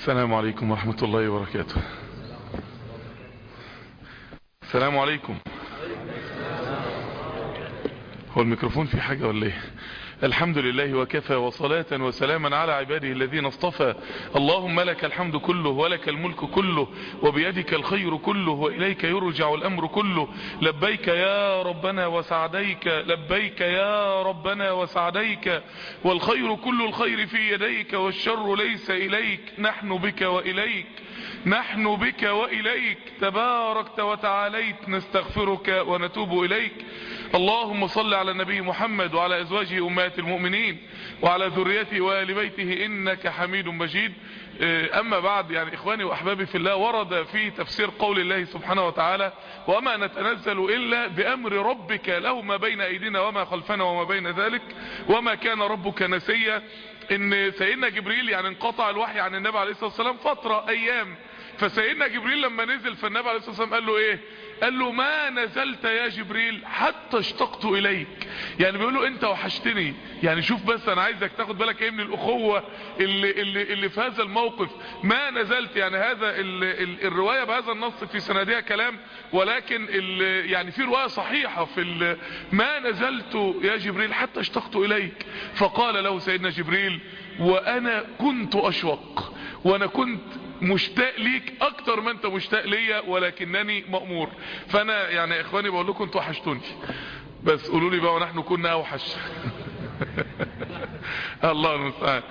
السلام عليكم ورحمة الله وبركاته. السلام عليكم. هو الميكروفون في حاجة ولا ايه؟ الحمد لله وكفى وصلاة وسلاما على عباده الذين اصطفى. اللهم لك الحمد كله ولك الملك كله وبيدك الخير كله وإليك يرجع الأمر كله. لبيك يا ربنا وسعديك، لبيك يا ربنا وسعديك، والخير كل الخير في يديك والشر ليس إليك. نحن بك وإليك، نحن بك وإليك، تباركت وتعاليت، نستغفرك ونتوب إليك. اللهم صل على النبي محمد وعلى أزواجه أمهات المؤمنين وعلى ذريته وآل بيته إنك حميد مجيد. أما بعد، يعني إخواني وأحبابي في الله، ورد في تفسير قول الله سبحانه وتعالى: وما نتنزل إلا بأمر ربك له ما بين أيدينا وما خلفنا وما بين ذلك وما كان ربك نسيا. إن سيدنا جبريل يعني انقطع الوحي عن النبي عليه الصلاة والسلام فترة أيام، فسيدنا جبريل لما نزل فالنبي عليه الصلاة والسلام قال له ايه؟ قال له: ما نزلت يا جبريل حتى اشتقت اليك. يعني بيقول له انت وحشتني. يعني شوف بس، انا عايزك تاخد بالك ايه من الاخوة اللي في هذا الموقف. ما نزلت، يعني هذا الرواية بهذا النص في سندها كلام، ولكن يعني في رواية صحيحة في ما نزلت يا جبريل حتى اشتقت اليك. فقال له سيدنا جبريل: وانا كنت اشوق، وانا كنت مشتاق ليك اكتر ما انت مشتاق ليا، ولكنني مأمور. فانا يعني اخواني بقول لكم انتوا وحشتوني، بس قولوا لي بقى ونحن كنا اوحش. الله المستعان.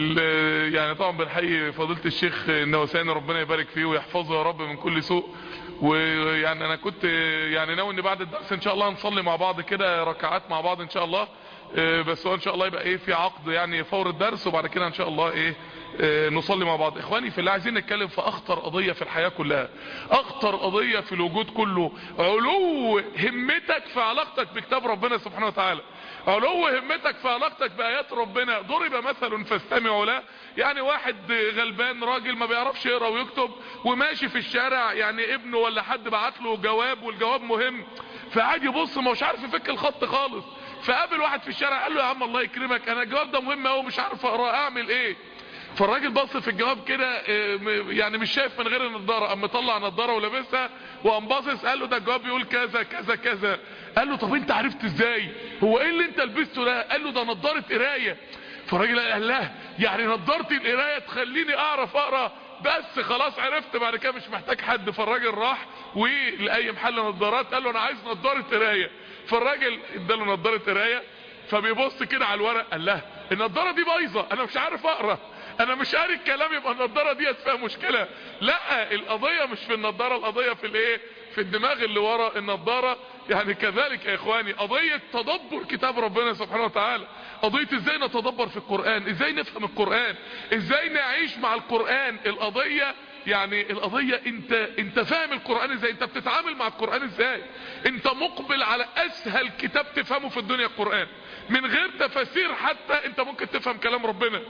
يعني طبعا بنحيي فضيلة الشيخ النوساني، ربنا يبارك فيه ويحفظه يا رب من كل سوء. ويعني انا كنت يعني ناوي ان بعد الدرس ان شاء الله نصلي مع بعض كده ركعات مع بعض ان شاء الله، بس هو ان شاء الله يبقى ايه في عقد يعني فور الدرس، وبعد كده ان شاء الله ايه نصلي مع بعض. اخواني في الله، عايزين نتكلم في اخطر قضية في الحياة كلها، اخطر قضية في الوجود كله: علو همتك في علاقتك بكتاب ربنا سبحانه وتعالى، علو همتك في علاقتك بآيات ربنا. ضرب مثل فاستمعوا له. يعني واحد غلبان راجل ما بيعرفش يقرا ويكتب، وماشي في الشارع، يعني ابنه ولا حد بعت له جواب والجواب مهم، فقعد يبص ما هوش عارف يفك الخط خالص. فقابل واحد في الشارع قال له: يا عم الله يكرمك، انا الجواب ده مهم قوي مش عارف اقراه، اعمل ايه؟ فالراجل بص في الجواب كده، يعني مش شايف من غير النضاره، قام مطلع نضاره ولابسها وقام باصص، قال له: ده الجواب بيقول كذا كذا كذا. قال له: طب انت عرفت ازاي؟ هو ايه اللي انت لبسته ده؟ قال له: ده نضاره قرايه. فالراجل قال: لا يعني نضاره القرايه تخليني اعرف اقرا؟ بس خلاص عرفت، بعد كده مش محتاج حد. فالراجل راح ولأي محل نضارات قال له: انا عايز نضاره قرايه. فالراجل اداله نضاره قرايه، فبيبص كده على الورق قال: لا النضاره دي بايظه، انا مش عارف اقرا، انا مش قاري الكلام، يبقى النضاره دي فيها مشكله. لا، القضيه مش في النضاره، القضيه في الايه؟ في الدماغ اللي ورا النضاره. يعني كذلك يا اخواني قضيه تدبر كتاب ربنا سبحانه وتعالى، قضيه ازاي نتدبر في القران، ازاي نفهم القران، ازاي نعيش مع القران. القضيه يعني القضية انت فاهم القرآن ازاي، انت بتتعامل مع القرآن ازاي، انت مقبل على اسهل كتاب تفهمه في الدنيا القرآن، من غير تفاسير حتى انت ممكن تفهم كلام ربنا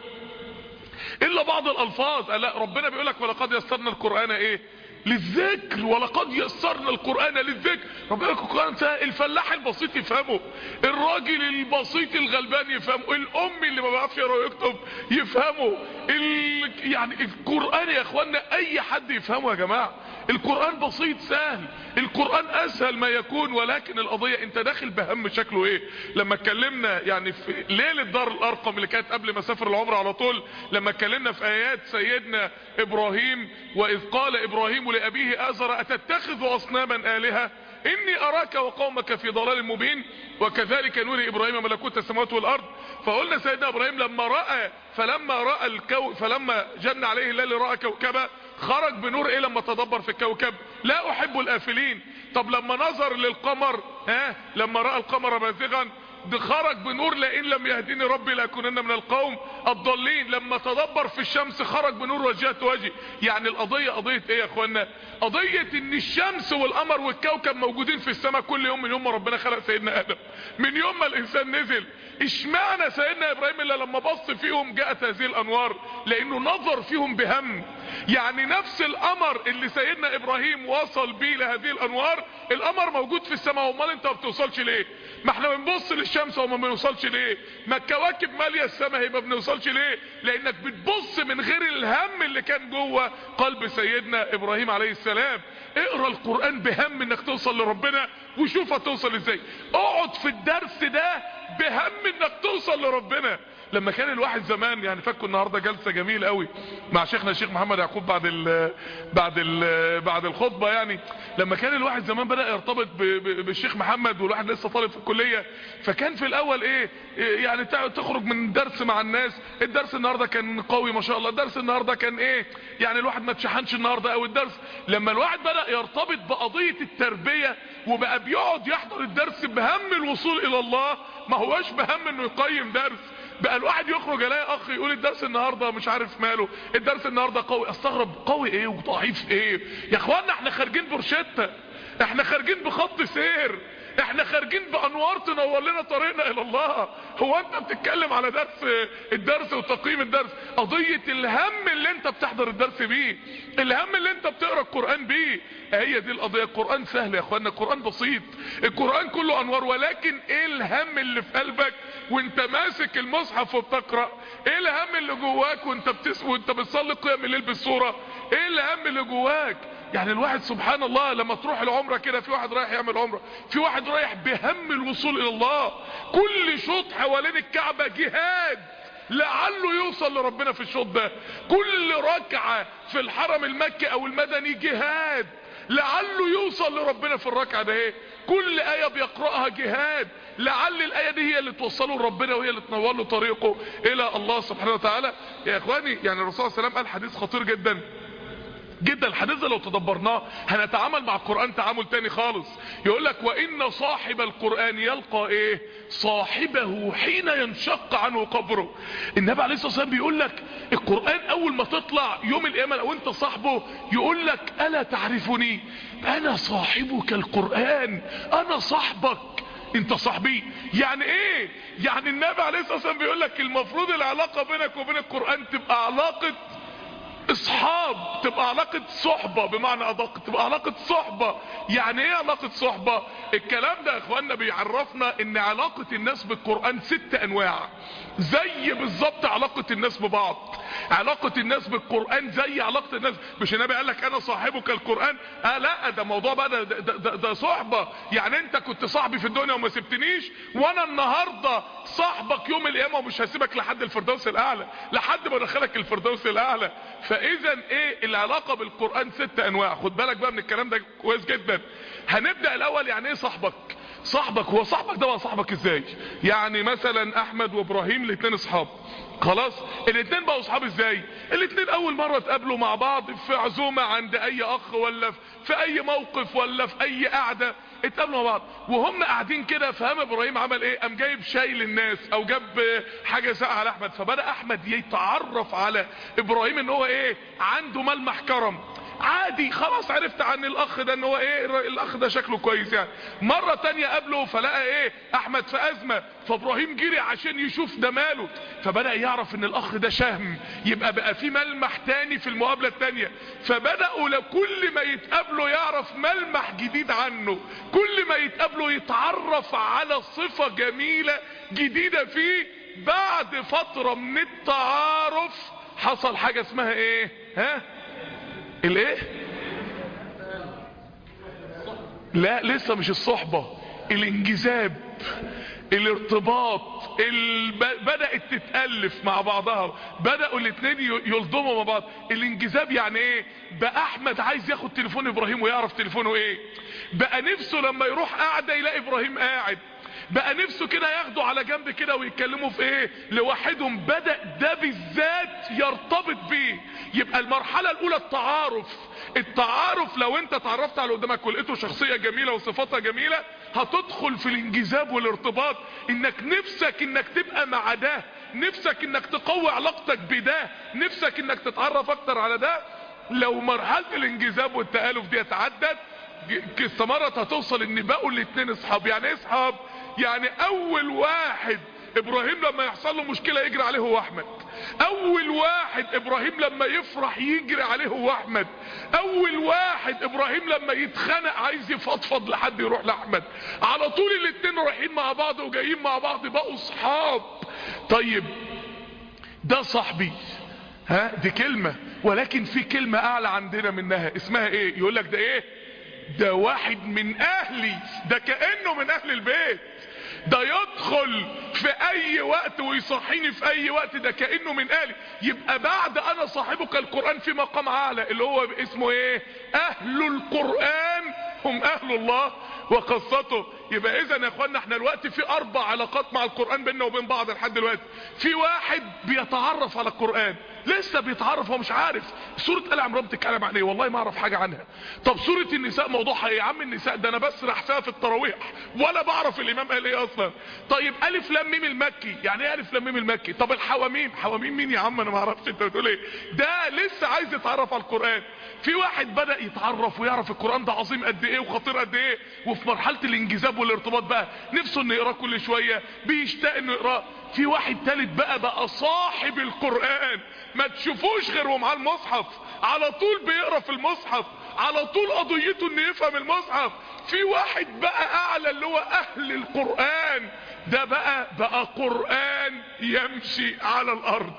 الا بعض الالفاظ. لا، ربنا بيقولك: ولقد يسرنا القرآن ايه؟ للذكر. ولقد يسرنا القرآن للذكر. ربنا يقول القرآن سهل، الفلاح البسيط يفهمه، الراجل البسيط الغلبان يفهمه، الامي اللي ما بيعرفش يقرا ويكتب يفهمه. يعني القرآن يا اخوانا اي حد يفهمه يا جماعة. القرآن بسيط سهل، القرآن اسهل ما يكون، ولكن القضية انت داخل بهم شكله ايه. لما اتكلمنا يعني في ليلة دار الارقم اللي كانت قبل ما اسافر العمرة على طول، لما اتكلمنا في ايات سيدنا ابراهيم: واذ قال ابراهيم لابيه آزر اتتخذ اصناما آلهة اني اراك وقومك في ضلال مبين وكذلك نري ابراهيم ملكوت السماوات والارض. فقلنا سيدنا ابراهيم فلما راى فلما جن عليه الليل راى كوكبا خرج بنور ايه لما تدبر في الكوكب؟ لا احب الافلين. طب لما نظر للقمر، لما راى القمر بازغا خرج بنور: لئن لم يهديني ربي لاكونن من القوم الضالين. لما تدبر في الشمس خرج بنور وجهت وجهي. يعني القضية قضية ايه يا اخوانا؟ قضية ان الشمس والقمر والكوكب موجودين في السماء كل يوم من يوم ما ربنا خلق سيدنا ادم، من يوم ما الانسان نزل. اشمعنى سيدنا ابراهيم اللي لما بص فيهم جاءت هذه الانوار؟ لانه نظر فيهم بهم. يعني نفس القمر اللي سيدنا ابراهيم وصل بيه لهذه الانوار، القمر موجود في السماء، امال انت ما بتوصلش ليه؟ ما احنا بنبص للشمس وما بنوصلش ليه؟ ما الكواكب ماليه السماء، هي ما بنوصلش بيحصلش ليه؟ لانك بتبص من غير الهم اللي كان جوه قلب سيدنا ابراهيم عليه السلام. اقرا القرآن بهم انك توصل لربنا وشوف هتوصل ازاي. اقعد في الدرس ده بهم انك توصل لربنا. لما كان الواحد زمان، يعني فاكر النهارده جلسه جميله قوي مع شيخنا الشيخ محمد يعقوب بعد الخطبه، يعني لما كان الواحد زمان بدأ يرتبط بالشيخ محمد والواحد لسه طالب في الكليه، فكان في الاول ايه يعني تخرج من درس مع الناس، الدرس النهارده كان قوي ما شاء الله، الدرس النهارده كان ايه يعني الواحد ما اتشحنش النهارده قوي الدرس. لما الواحد بدأ يرتبط بقضيه التربيه وبقى بيقعد يحضر الدرس بهم الوصول الى الله، ما هواش بهم انه يقيم درس. بقى الواحد يخرج الاقي اخ يقول الدرس النهارده مش عارف ماله، الدرس النهارده قوي، استغرب قوي ايه وضعيف ايه يا اخوانا؟ احنا خارجين برشتة، احنا خارجين بخط سير، احنا خارجين بانوار تنور لنا طريقنا الى الله. هو انت بتتكلم على الدرس وتقييم الدرس؟ قضية الهم اللي انت بتحضر الدرس بيه، الهم اللي انت بتقرأ القرآن بيه، هي دي القضية. القرآن سهل يا اخوانا، القرآن بسيط، القرآن كله انوار، ولكن ايه الهم اللي في قلبك وانت ماسك المصحف وبتقرأ؟ ايه الهم اللي جواك وانت بتصلي قيام الليل بالسورة؟ ايه الهم اللي جواك؟ يعني الواحد سبحان الله لما تروح العمرة كده، في واحد رايح يعمل عمرة، في واحد رايح بهم الوصول الى الله، كل شوط حوالين الكعبة جهاد لعله يوصل لربنا في الشوط ده، كل ركعة في الحرم المكي او المدني جهاد لعله يوصل لربنا في الركعة ده، ايه كل آية بيقرأها جهاد لعل الآية دي هي اللي توصله لربنا وهي اللي تنور له طريقه الى الله سبحانه وتعالى. يا اخواني يعني الرسول صلى الله عليه وسلم قال حديث خطير جدا جدا، الحديث ده لو تدبرناه هنتعامل مع القرآن تعامل تاني خالص. يقول لك وإن صاحب القرآن يلقى ايه؟ صاحبه حين ينشق عنه قبره. النبي عليه الصلاة والسلام بيقول لك القرآن اول ما تطلع يوم القيامة لو انت صاحبه يقول لك ألا تعرفني؟ انا صاحبك القرآن، انا صاحبك، انت صاحبي. يعني ايه؟ يعني النبي عليه الصلاة والسلام بيقول لك المفروض العلاقة بينك وبين القرآن تبقى علاقة اصحاب، تبقى علاقة صحبة، بمعنى ادق تبقى علاقة صحبة. يعني ايه علاقة صحبة؟ الكلام ده يا اخوانا بيعرفنا ان علاقة الناس بالقرآن 6 انواع، زي بالظبط علاقة الناس ببعض. علاقة الناس بالقرآن زي علاقة الناس، مش النبي قال لك انا صاحبك القرآن؟ لا، ده موضوع بقى، ده صحبة. يعني انت كنت صاحبي في الدنيا وما سبتنيش، وانا النهاردة صاحبك يوم القيامة ومش هسيبك لحد الفردوس الاعلى، لحد ما ادخلك الفردوس الاعلى. فاذا ايه العلاقة بالقرآن 6 انواع. خد بالك بقى من الكلام ده كويس جدا. هنبدأ الاول يعني ايه صاحبك؟ صاحبك هو صاحبك ده بقى صاحبك ازاي؟ يعني مثلا احمد وابراهيم الاثنين اصحاب، خلاص الاثنين بقوا اصحاب ازاي؟ الاثنين اول مرة اتقابلوا مع بعض في عزومة عند اي اخ، ولا في اي موقف، ولا في اي قعدة، اتقابلوا مع بعض وهم قاعدين كده. فهم ابراهيم عمل ايه؟ قام جايب شاي للناس او جاب حاجة ساقعة لاحمد، فبدأ احمد يتعرف على ابراهيم ان هو ايه عنده ملمح كرم عادي. خلاص عرفت عن الاخ ده ان هو ايه، الاخ ده شكله كويس. يعني مرة تانية قابله فلقى ايه احمد في ازمة، فابراهيم جري عشان يشوف ده ماله، فبدأ يعرف ان الاخ ده شهم، يبقى بقى في ملمح تاني في المقابلة التانية. فبدأوا لكل ما يتقابلوا يعرف ملمح جديد عنه، كل ما يتقابلوا يتعرف على صفة جميلة جديدة فيه. بعد فترة من التعارف حصل حاجة اسمها ايه؟ الايه؟ لا لسه مش الصحبة، الانجذاب، الارتباط، بدأت تتألف مع بعضها، بدأوا الاثنين يلضموا مع بعض. الانجذاب يعني ايه؟ بقى احمد عايز ياخد تليفون ابراهيم ويعرف تليفونه ايه، بقى نفسه لما يروح قاعدة يلاقي ابراهيم قاعد، بقى نفسه كده ياخده على جنب كده ويتكلموا في ايه لوحدهم. بدأ ده بالذات يرتبط بيه. يبقى المرحلة الاولى التعارف لو انت اتعرفت على قدامك ولقيته شخصية جميلة وصفاتها جميلة، هتدخل في الانجذاب والارتباط، انك نفسك انك تبقى مع ده، نفسك انك تقوي علاقتك بده، نفسك انك تتعرف اكتر على ده. لو مرحلة الانجذاب والتآلف دي اتعدت، استمرت، هتوصل ان بقوا الاثنين اصحاب. يعني ايه اصحاب؟ يعني اول واحد ابراهيم لما يحصل له مشكلة يجري عليه هو احمد، اول واحد ابراهيم لما يفرح يجري عليه هو احمد، اول واحد ابراهيم لما يتخانق عايز يفضفض لحد يروح لاحمد. على طول الاثنين رايحين مع بعض وجايين مع بعض، بقوا اصحاب. طيب ده صاحبي. ها دي كلمة، ولكن في كلمة اعلى عندنا منها اسمها ايه؟ يقول لك ده ايه؟ ده واحد من اهلي، ده كأنه من اهل البيت، ده يدخل في اي وقت ويصحيني في اي وقت، ده كأنه من اهلي. يبقى بعد انا صاحبك القرآن في مقام اعلى اللي هو اسمه ايه؟ اهل القرآن هم اهل الله وقصته. يبقى اذا يا اخوانا احنا الوقت في 4 علاقات مع القرآن بيننا وبين بعض لحد دلوقتي. في واحد بيتعرف على القرآن، لسه بيتعرف ومش عارف سورة آل عمران بتتكلم عن ايه، والله ما اعرف حاجة عنها. طب سورة النساء موضوعها ايه؟ يا عم النساء ده انا بسرح فيها في التراويح ولا بعرف الامام قال ايه اصلا. طيب الف لام ميم المكي، يعني ايه الف لام ميم المكي؟ طب الحواميم، حواميم مين يا عم؟ انا ما اعرفش انت بتقول ايه. ده لسه عايز يتعرف على القرآن. في واحد بدأ يتعرف ويعرف القرآن ده عظيم قد ايه وخطير قد ايه، وفي مرحلة الانجذاب والارتباط بقى نفسه انه يقراه كل شوية، بيشتاق انه يقراه. في واحد تالت بقى صاحب القرآن، ما تشوفوش غير ومعاه المصحف، على طول بيقرا في المصحف، على طول قضيته انه يفهم المصحف. في واحد بقى اعلى اللي هو اهل القرآن، ده بقى قرآن يمشي على الارض،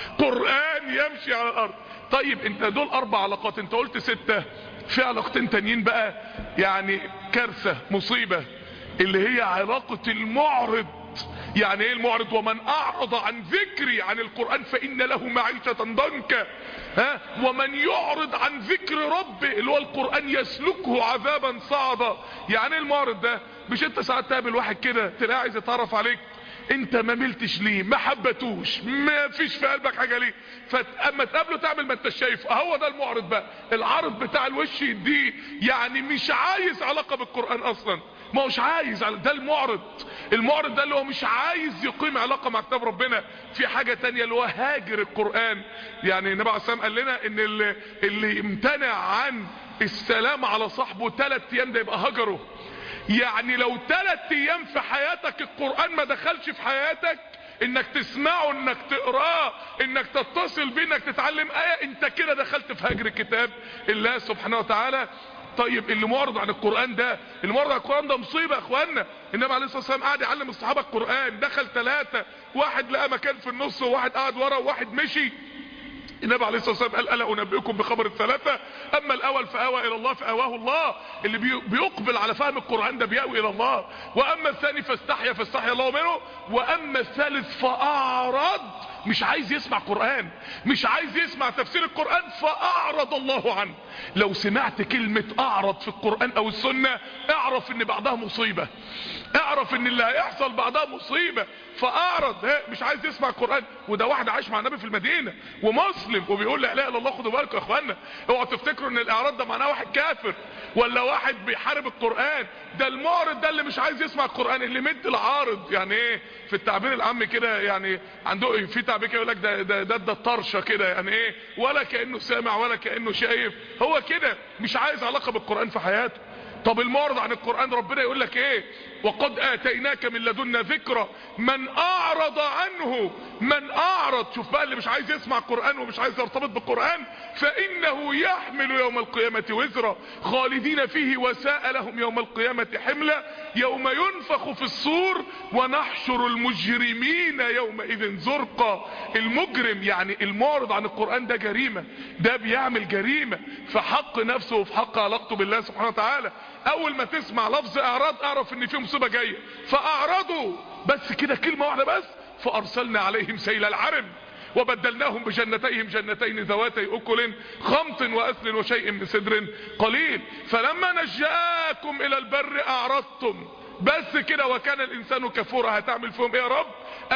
قرآن يمشي على الارض. طيب انت دول 4 علاقات، انت قلت 6، في علاقتين تانيين بقى يعني كارثة مصيبة، اللي هي علاقة المعرض. يعني ايه المعرض؟ ومن اعرض عن ذكري عن القرآن فان له معيشة ضنكا. ها ومن يعرض عن ذكر ربه اللي هو القرآن يسلكه عذابا صعدا. يعني ايه المعرض ده؟ مش انت ساعات تقابل واحد كده تلاقيه عايز يتعرف عليك، انت ما ملتش ليه، ما حبتوش، ما فيش في قلبك حاجة ليه، فاما تقابله تعمل ما انت شايف. هو ده المعرض بقى، العرض بتاع الوش دي، يعني مش عايز علاقة بالقرآن اصلا، ما هوش عايز. ده المعرض. المعرض ده اللي هو مش عايز يقيم علاقة مع كتاب ربنا. في حاجة تانية اللي هو هاجر القرآن. يعني النبي عليه الصلاة والسلام قال لنا ان اللي امتنع عن السلام على صاحبه 3 ايام ده يبقى هجره. يعني لو 3 ايام في حياتك القرآن ما دخلش في حياتك، انك تسمعه، انك تقراه، انك تتصل بيه، انك تتعلم آية، انت كده دخلت في هجر كتاب الله سبحانه وتعالى. طيب اللي معرض عن القرآن ده، اللي معرض عن القرآن ده مصيبة يا اخوانا. النبي عليه الصلاة والسلام قاعد يعلم الصحابة القرآن، دخل 3، واحد لقى مكان في النص وواحد قاعد ورا وواحد مشي. النبي عليه الصلاة والسلام قال ألا أنبئكم بخبر ال3؟ أما الأول فآوى إلى الله فآواه الله، اللي بيقبل على فهم القرآن ده بيأوي إلى الله. وأما الثاني فاستحيا الله منه. وأما الثالث فأعرض، مش عايز يسمع قرآن، مش عايز يسمع تفسير القرآن، فأعرض الله عنه. لو سمعت كلمة أعرض في القرآن أو السنة اعرف ان بعدها مصيبة، اعرف ان اللي هيحصل بعدها مصيبة. فأعرض، مش عايز يسمع القرآن. وده واحد عايش مع النبي في المدينة ومسلم وبيقول لا اله الا الله. خدوا بالكم يا اخوانا، اوعوا تفتكروا ان الاعراض ده معناه واحد كافر ولا واحد بيحارب القرآن. ده المعرض ده اللي مش عايز يسمع القرآن، اللي مد العارض. يعني ايه في التعبير العام كده، يعني عنده في تعبير كده يقول لك ده الطرشه كده، يعني ايه، ولا كأنه سامع ولا كأنه شايف، هو كده مش عايز علاقة بالقرآن في حياته. طب المعرض عن القرآن ربنا يقول لك ايه؟ وقد آتيناك من لدنا ذكرى من اعرض عنه. من اعرض، شوف بقى اللي مش عايز يسمع القرآن ومش عايز يرتبط بالقرآن، فانه يحمل يوم القيامة وزرا خالدين فيه وساء لهم يوم القيامة حملا يوم ينفخ في الصور ونحشر المجرمين يومئذ زرقا. المجرم يعني المعرض عن القرآن ده جريمة، ده بيعمل جريمة في حق نفسه وفي حق علاقته بالله سبحانه وتعالى. اول ما تسمع لفظ اعراض اعرف ان في مصيبة جاية، فاعرضوا بس كده كلمة واحدة بس، فارسلنا عليهم سيل العرم وبدلناهم بجنتيهم جنتين ذواتي اكل خمط واثل وشيء من سدر قليل فلما نجاكم الى البر اعرضتم. بس كده وكان الانسان كفورا. هتعمل فيهم ايه يا رب؟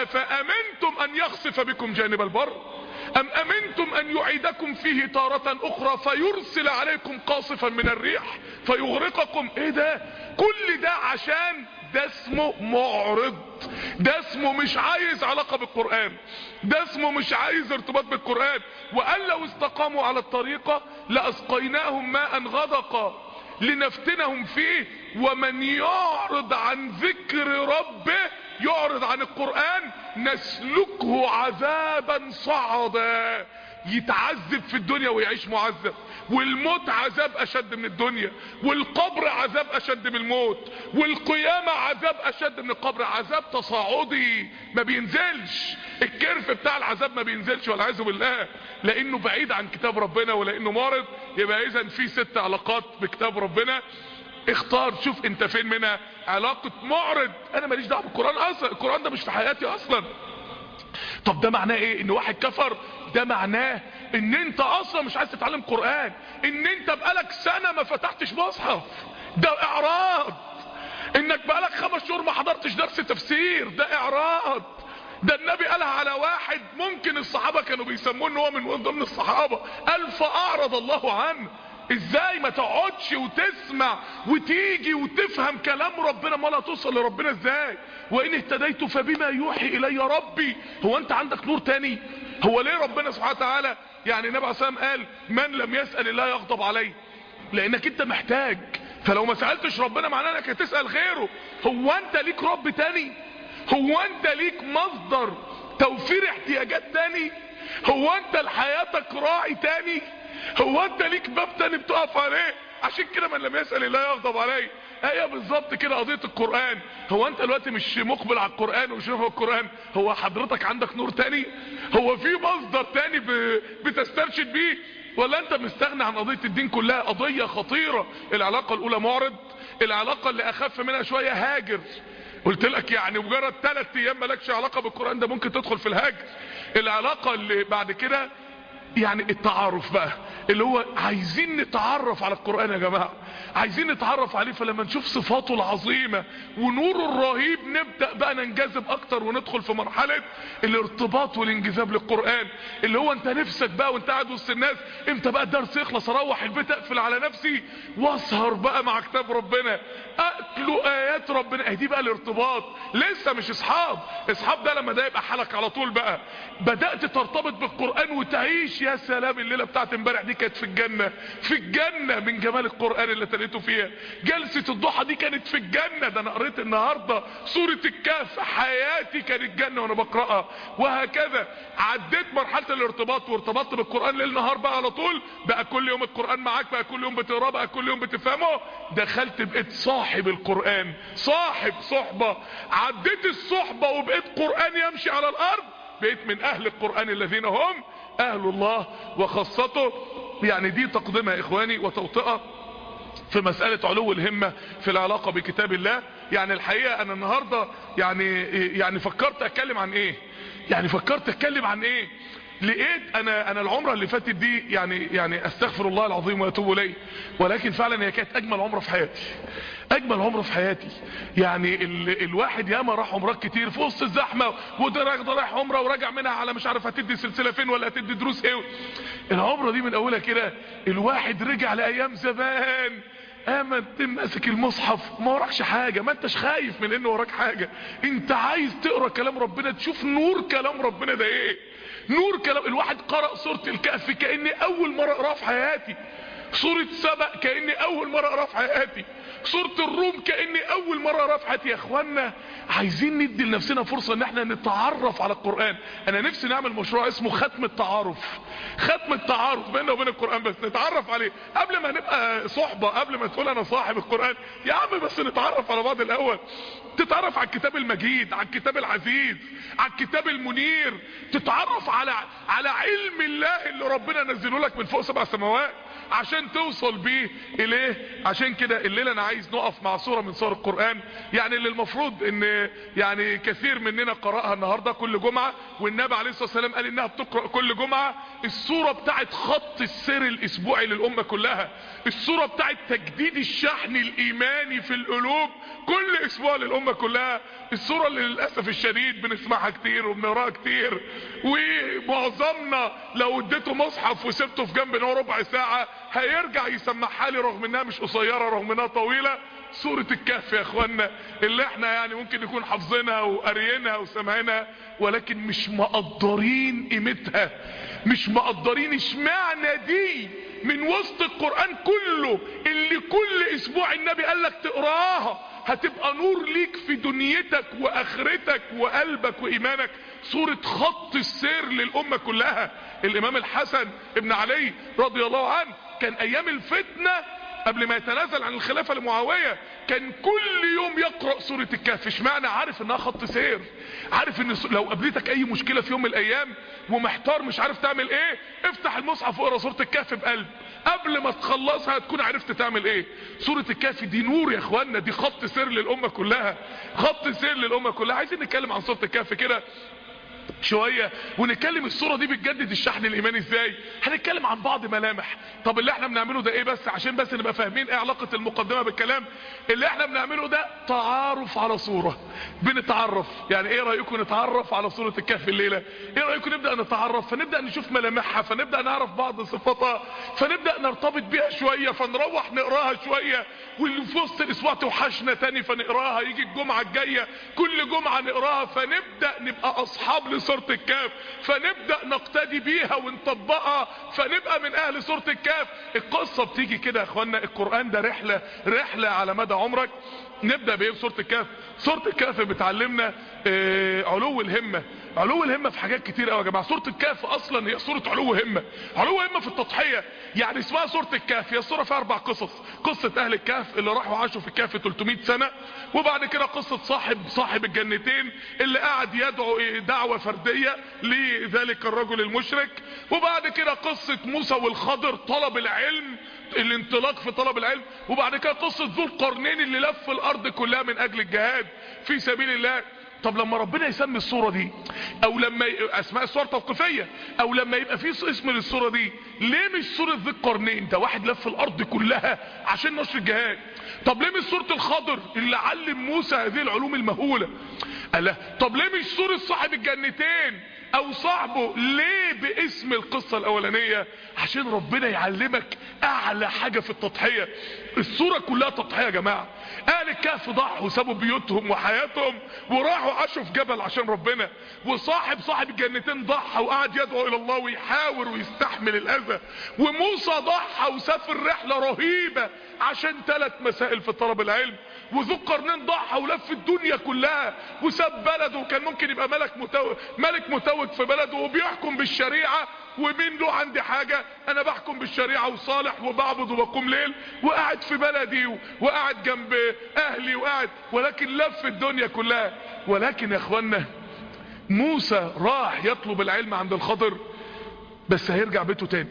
افامنتم ان يخسف بكم جانب البر ام امنتم ان يعيدكم فيه تارة اخرى فيرسل عليكم قاصفا من الريح فيغرقكم. ايه ده؟ كل ده عشان ده اسمه معرض، ده اسمه مش عايز علاقة بالقرآن، ده اسمه مش عايز ارتباط بالقرآن. وقال لو استقاموا على الطريقة لأسقيناهم ماء غدقا لنفتنهم فيه. ومن يعرض عن ذكر ربه، يعرض عن القرآن، نسلكه عذابا صعدا. يتعذب في الدنيا ويعيش معذب، والموت عذاب اشد من الدنيا، والقبر عذاب اشد من الموت، والقيامة عذاب اشد من القبر، عذاب تصاعدي ما بينزلش، الكرف بتاع العذاب ما بينزلش والعياذ بالله، لانه بعيد عن كتاب ربنا ولانه معرض. يبقى اذا في 6 علاقات بكتاب ربنا. اختار، شوف انت فين منها. علاقة معرض، انا ماليش دعوه بالقرآن اصلا، القرآن ده مش في حياتي اصلا. طب ده معناه ايه؟ ان واحد كفر؟ ده معناه ان انت اصلا مش عايز تتعلم قرآن، ان انت بقالك سنة ما فتحتش مصحف، ده اعراض. انك بقالك 5 شهور ما حضرتش درس تفسير، ده اعراض. ده النبي قالها على واحد ممكن الصحابة كانوا بيسموه ان هو من ضمن الصحابة، قال فاعرض الله عنه. ازاي ما تقعدش وتسمع وتيجي وتفهم كلام ربنا؟ ما لا توصل لربنا ازاي؟ وان اهتديت فبما يوحي الي ربي. هو انت عندك نور تاني؟ هو ليه ربنا سبحانه وتعالى يعني النبي عليه الصلاه والسلام قال من لم يسأل الله يغضب عليه؟ لانك انت محتاج، فلو ما سألتش ربنا معناه انك هتسأل غيره. هو انت ليك رب تاني؟ هو انت ليك مصدر توفير احتياجات تاني؟ هو انت لحياتك راعي تاني؟ هو انت ليك باب تاني بتقف عليه؟ عشان كده من لم يسأل الله يغضب عليه. هي بالظبط كده قضية القرآن. هو انت دلوقتي مش مقبل على القرآن ومش شايف القرآن؟ هو حضرتك عندك نور تاني؟ هو في مصدر تاني بتسترشد بيه؟ ولا انت مستغني عن قضية الدين كلها؟ قضية خطيرة. العلاقة الاولى معرض، العلاقة اللي اخف منها شوية هاجر. قلت لك يعني مجرد 3 ايام مالكش علاقة بالقرآن ده ممكن تدخل في الهاجر. العلاقة اللي بعد كده يعني التعارف بقى، اللي هو عايزين نتعرف على القرآن يا جماعة، عايزين نتعرف عليه. فلما نشوف صفاته العظيمة ونوره الرهيب نبدأ بقى ننجذب اكتر وندخل في مرحلة الارتباط والانجذاب للقرآن، اللي هو انت نفسك بقى وانت قاعد وسط الناس امتى بقى الدرس يخلص، اروح البيت اقفل على نفسي واسهر بقى مع كتاب ربنا، اكلوا ايات ربنا. دي بقى الارتباط. لسه مش اصحاب ده لما ده يبقى حالك على طول بقى بدأت ترتبط بالقرآن وتعيش. يا سلام، الليلة بتاعت امبارح دي كانت في الجنة، في الجنة من جمال القرآن اللي تليته فيها. جلسة الضحى دي كانت في الجنة. ده انا قريت النهاردة سورة الكهف، حياتي كانت جنة وانا بقرأها. وهكذا عديت مرحلة الارتباط وارتبطت بالقرآن ليل نهار بقى على طول، بقى كل يوم القرآن معاك، بقى كل يوم بتقراه، بقى كل يوم بتفهمه. دخلت بقيت صاحب القرآن، صاحب صحبة. عديت الصحبة وبقيت قرآن يمشي على الارض، بقيت من اهل القرآن الذين هم اهل الله وخاصته. يعني دي تقدمها اخواني وتوطئة في مسألة علو الهمة في العلاقة بكتاب الله. يعني الحقيقة انا النهاردة يعني فكرت اتكلم عن ايه، لقيت انا العمرة اللي فاتت دي يعني استغفر الله العظيم واتوب اليه، ولكن فعلا هي كانت اجمل عمرة في حياتي. يعني الواحد ياما راح عمرات كتير في وسط الزحمة، وده رايح عمرة وراجع منها على مش عارف هتدي سلسلة فين ولا هتدي دروس ايه. العمرة دي من اولها كده الواحد رجع لايام زمان، اما ماسك المصحف ما وراكش حاجة، ما انتش خايف من انه وراك حاجة، انت عايز تقرأ كلام ربنا، تشوف نور كلام ربنا ده ايه. نور كلام. الواحد قرأ سورة الكهف كأني اول مرة اقراها في حياتي، سورة سبأ كأني اول مرة اقراها في حياتي، سورة الروم كأني اول مرة اقراها في حياتي. يا اخوانا عايزين ندي لنفسنا فرصة ان احنا نتعرف على القرآن. انا نفسي نعمل مشروع اسمه ختم التعارف بيننا وبين القرآن، بس نتعرف عليه قبل ما نبقى صحبة، قبل ما تقول انا صاحب القرآن يا عم، بس نتعرف على بعض الاول. تتعرف على الكتاب المجيد، على الكتاب العزيز، على الكتاب المنير، تتعرف على علم الله اللي ربنا نزله لك من فوق 7 سماوات عشان توصل بيه اليه. عشان كده الليلة انا عايز نقف مع سورة من سور القرآن، يعني اللي المفروض ان يعني كثير مننا قرأها النهاردة كل جمعة، والنبي عليه الصلاة والسلام قال انها بتقرأ كل جمعة. السورة بتاعت خط السير الاسبوعي للأمة كلها، السورة بتاعت تجديد الشحن الايماني في القلوب كل اسبوع للأمة كلها. السورة اللي للأسف الشديد بنسمعها كتير وبنقراها كتير، ومعظمنا لو اديته مصحف وسبته في جنب ان هو ربع ساعة هيرجع يسمعها لي، رغم انها مش قصيرة، رغم انها طويلة. سورة الكهف يا اخوانا اللي احنا يعني ممكن نكون حافظينها وقاريينها وسمعينها، ولكن مش مقدرين قيمتها، مش مقدرين اشمعنى دي من وسط القرآن كله اللي كل اسبوع النبي قال لك تقراها هتبقى نور ليك في دنيتك واخرتك وقلبك وايمانك. سورة خط السير للامة كلها. الامام الحسن ابن علي رضي الله عنه كان ايام الفتنة قبل ما يتنازل عن الخلافة لمعاوية كان كل يوم يقرأ سورة الكهف. اشمعنى؟ عارف انها خط سير، عارف ان لو قابلتك اي مشكلة في يوم من الايام ومحتار مش عارف تعمل ايه، افتح المصحف واقرأ سورة الكهف بقلب، قبل ما تخلصها هتكون عرفت تعمل ايه. سورة الكهف دي نور يا اخوانا، دي خط سير للامة كلها، خط سير للامة كلها. عايزين نتكلم عن سورة الكهف كده شوية ونتكلم الصورة دي بتجدد الشحن الايماني ازاي. هنتكلم عن بعض ملامح. طب اللي احنا بنعمله ده ايه؟ بس عشان بس نبقى فاهمين ايه علاقة المقدمة بالكلام. اللي احنا بنعمله ده تعارف على صورة، بنتعرف. يعني ايه رأيكم نتعرف على صورة الكهف الليلة؟ ايه رأيكم نبدأ نتعرف، فنبدأ نشوف ملامحها، فنبدأ نعرف بعض صفاتها، فنبدأ نرتبط بيها شوية، فنروح نقراها شوية، واللي في وسط الاسبوع توحشنا تاني فنقراها، يجي الجمعة الجاية كل جمعة نقراها، فنبدأ نبقى اصحاب لسورة الكهف، فنبدأ نقتدي بيها ونطبقها، فنبقى من اهل سورة الكهف. القصة بتيجي كده يا اخوانا. القرآن ده رحلة على مدى عمرك. نبدأ بايه؟ بسورة الكهف. سورة الكهف بتعلمنا علو الهمة. علو الهمة في حاجات كتير قوي يا جماعة. سورة الكهف اصلا هي سورة علو همة، علو همة في التضحية. يعني اسمها سورة الكهف، هي السورة فيها 4 قصص. قصة اهل الكهف اللي راحوا عاشوا في الكهف 300 سنة، وبعد كده قصة صاحب الجنتين اللي قاعد يدعو دعوة فردية لذلك الرجل المشرك، وبعد كده قصة موسى والخضر طلب العلم، الانطلاق في طلب العلم، وبعد كده قصة ذو القرنين اللي لف الارض كلها من اجل الجهاد في سبيل الله. طب لما ربنا يسمي الصورة دي، او لما اسماء الصور توقيفية، او لما يبقى في اسم للصورة دي، ليه مش سورة ذي القرنين؟ ده واحد لف الارض كلها عشان نشر الجهاد. طب ليه مش سورة الخضر اللي علم موسى هذه العلوم المهولة؟ طب ليه مش سورة صاحب الجنتين او صاحبه؟ ليه باسم القصة الاولانية؟ عشان ربنا يعلمك اعلى حاجة في التضحية. السورة كلها تضحية يا جماعة. اهل الكهف ضحوا وسابوا بيوتهم وحياتهم وراحوا عاشوا في جبل عشان ربنا، صاحب الجنتين ضحى وقعد يدعو الى الله ويحاور ويستحمل الاذى، وموسى ضحى وسافر رحلة رهيبة عشان 3 مسائل في طلب العلم، وذو القرنين ضحى ولف الدنيا كلها وساب بلده، وكان ممكن يبقى ملك متوج في بلده وبيحكم بالشريعة، ومين له عندي حاجة، انا بحكم بالشريعة وصالح وبعبد وبقوم ليل وقاعد في بلدي وقاعد جنب اهلي وقاعد، ولكن لف الدنيا كلها. ولكن يا اخوانا موسى راح يطلب العلم عند الخضر، بس هيرجع بيته تاني.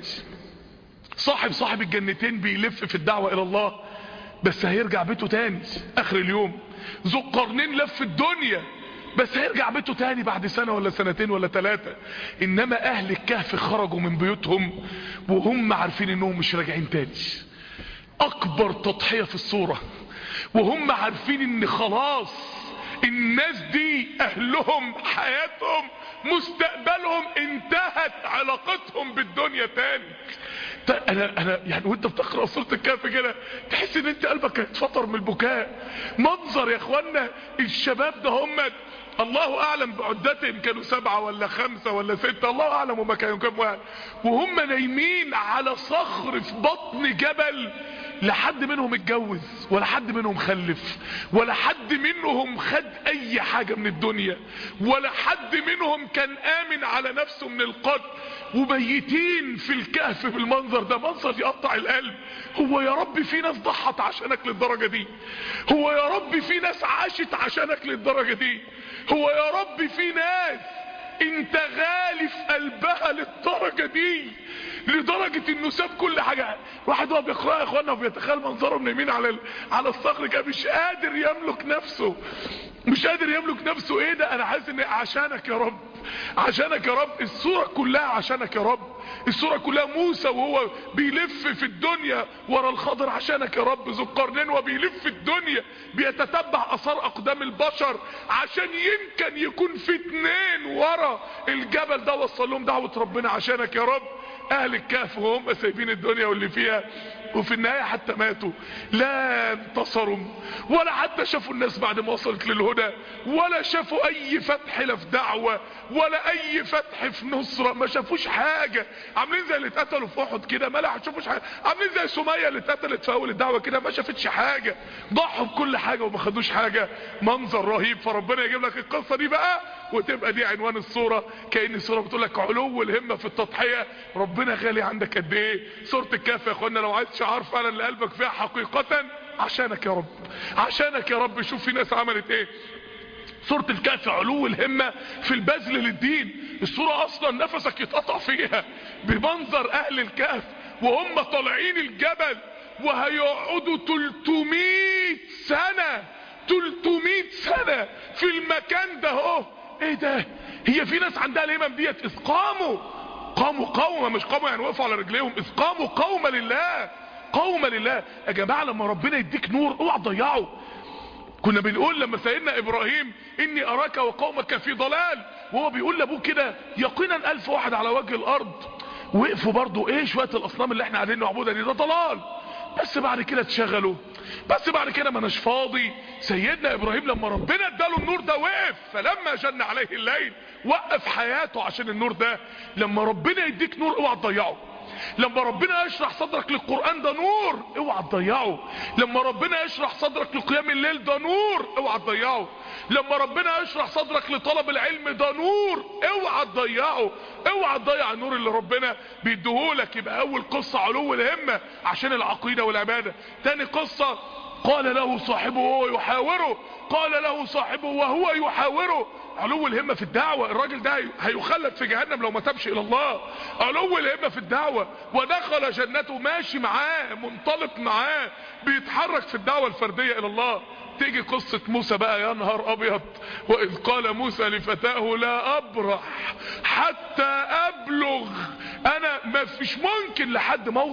صاحب الجنتين بيلف في الدعوة الى الله، بس هيرجع بيته تاني اخر اليوم. ذو القرنين لف الدنيا، بس هيرجع بيته تاني بعد 1 ولا 2 ولا 3. انما اهل الكهف خرجوا من بيوتهم وهم عارفين انهم مش راجعين تاني. اكبر تضحية في الصورة، وهم عارفين ان خلاص الناس دي اهلهم حياتهم مستقبلهم انتهت علاقتهم بالدنيا تاني. انا يعني وانت بتقرأ سورة الكهف كده تحس ان انت قلبك هيتفطر من البكاء. منظر يا اخوانا الشباب ده هم الله اعلم بعدتهم، كانوا 7 ولا 5 ولا 6، الله اعلم هما كانوا كام واحد، وهم نايمين على صخر في بطن جبل. لا حد منهم اتجوز ولا حد منهم خلف ولا حد منهم خد اي حاجة من الدنيا ولا حد منهم كان امن على نفسه من القتل، وميتين في الكهف بالمنظر ده. منظر يقطع القلب. هو يا رب في ناس ضحت عشانك للدرجة دي؟ هو يا رب في ناس عاشت عشانك للدرجة دي؟ هو يا رب في ناس انت غالي في قلبها للدرجة دي، لدرجة انه ساب كل حاجة؟ واحد هو بيقرأ يا اخوانا وبيتخيل منظره من يمين على الصخر كده، مش قادر يملك نفسه، مش قادر يملك نفسه. ايه ده؟ انا حاسس ان عشانك يا رب، عشانك يا رب. الصورة كلها عشانك يا رب. الصورة كلها موسى وهو بيلف في الدنيا ورا الخضر عشانك يا رب. ذو القرنين وبيلف في الدنيا بيتتبع اثار اقدام البشر عشان يمكن يكون في 2 ورا الجبل ده وصل لهم دعوة ربنا عشانك يا رب. اهل الكهف وهم سايبين الدنيا واللي فيها، وفي النهاية حتى ماتوا لا انتصروا ولا حتى شافوا الناس بعد ما وصلت للهدى، ولا شافوا اي فتح لا في دعوة ولا اي فتح في نصرة، ما شافوش حاجة. عاملين زي اللي اتقتلوا في احد كده، ما شافوش حاجة. عاملين زي سمية اللي اتقتلت في اول الدعوة كده، ما شافتش حاجة، ضحوا بكل حاجة وما خدوش حاجة. منظر رهيب. فربنا يجيب لك القصة دي بقى وتبقى دي عنوان الصورة، كأن الصورة بتقول لك علو الهمة في التضحية. ربنا غالي عندك قد ايه. سورة الكهف يا اخوانا لو عايز شعار فعلا لقلبك فيها حقيقة، عشانك يا رب، عشانك يا رب. شوف في ناس عملت ايه. سورة الكهف علو الهمة في البذل للدين. الصورة اصلا نفسك يتقطع فيها بمنظر اهل الكهف وهم طالعين الجبل وهيقعدوا 300 سنة 300 سنة في المكان ده. اهو ايه ده. هي في ناس عندها الهمم ديت. اذ قاموا قومة، مش قاموا يعني وقفوا على رجليهم، اذ قاموا قومة لله، قومة لله. يا جماعة لما ربنا يديك نور اوعى تضيعه. كنا بنقول لما سيدنا ابراهيم اني اراك وقومك في ضلال، وهو بيقول لابوه كده يقينا 1000 واحد على وجه الارض وقفوا برضو ايه شوية الاصنام اللي احنا قاعدين نعبدها دي، ده ضلال. بس بعد كده اتشغلوا، بس بعد كده ما اناش فاضي. سيدنا ابراهيم لما ربنا اداله النور ده وقف. فلما جن عليه الليل وقف حياته عشان النور ده. لما ربنا يديك نور اوعى تضيعه. لما ربنا يشرح صدرك للقرآن ده نور اوعى تضيعه. لما ربنا يشرح صدرك لقيام الليل ده نور اوعى تضيعه. لما ربنا يشرح صدرك لطلب العلم ده نور اوعى تضيعه. اوعى تضيع النور اللي ربنا بيديهولك. يبقى اول قصة علو الهمة عشان العقيدة والعبادة. تاني قصة قال له صاحبه وهو يحاوره، قال له صاحبه وهو يحاوره. علو الهمة في الدعوة. الراجل ده هيخلد في جهنم لو ما تبش الى الله. علو الهمة في الدعوة. ودخل جنته ماشي معاه منطلق معاه بيتحرك في الدعوة الفردية الى الله. تيجي قصة موسى بقى يا نهار ابيض. واذ قال موسى لفتاه لا ابرح حتى ابلغ. انا ما فيش ممكن لحد ما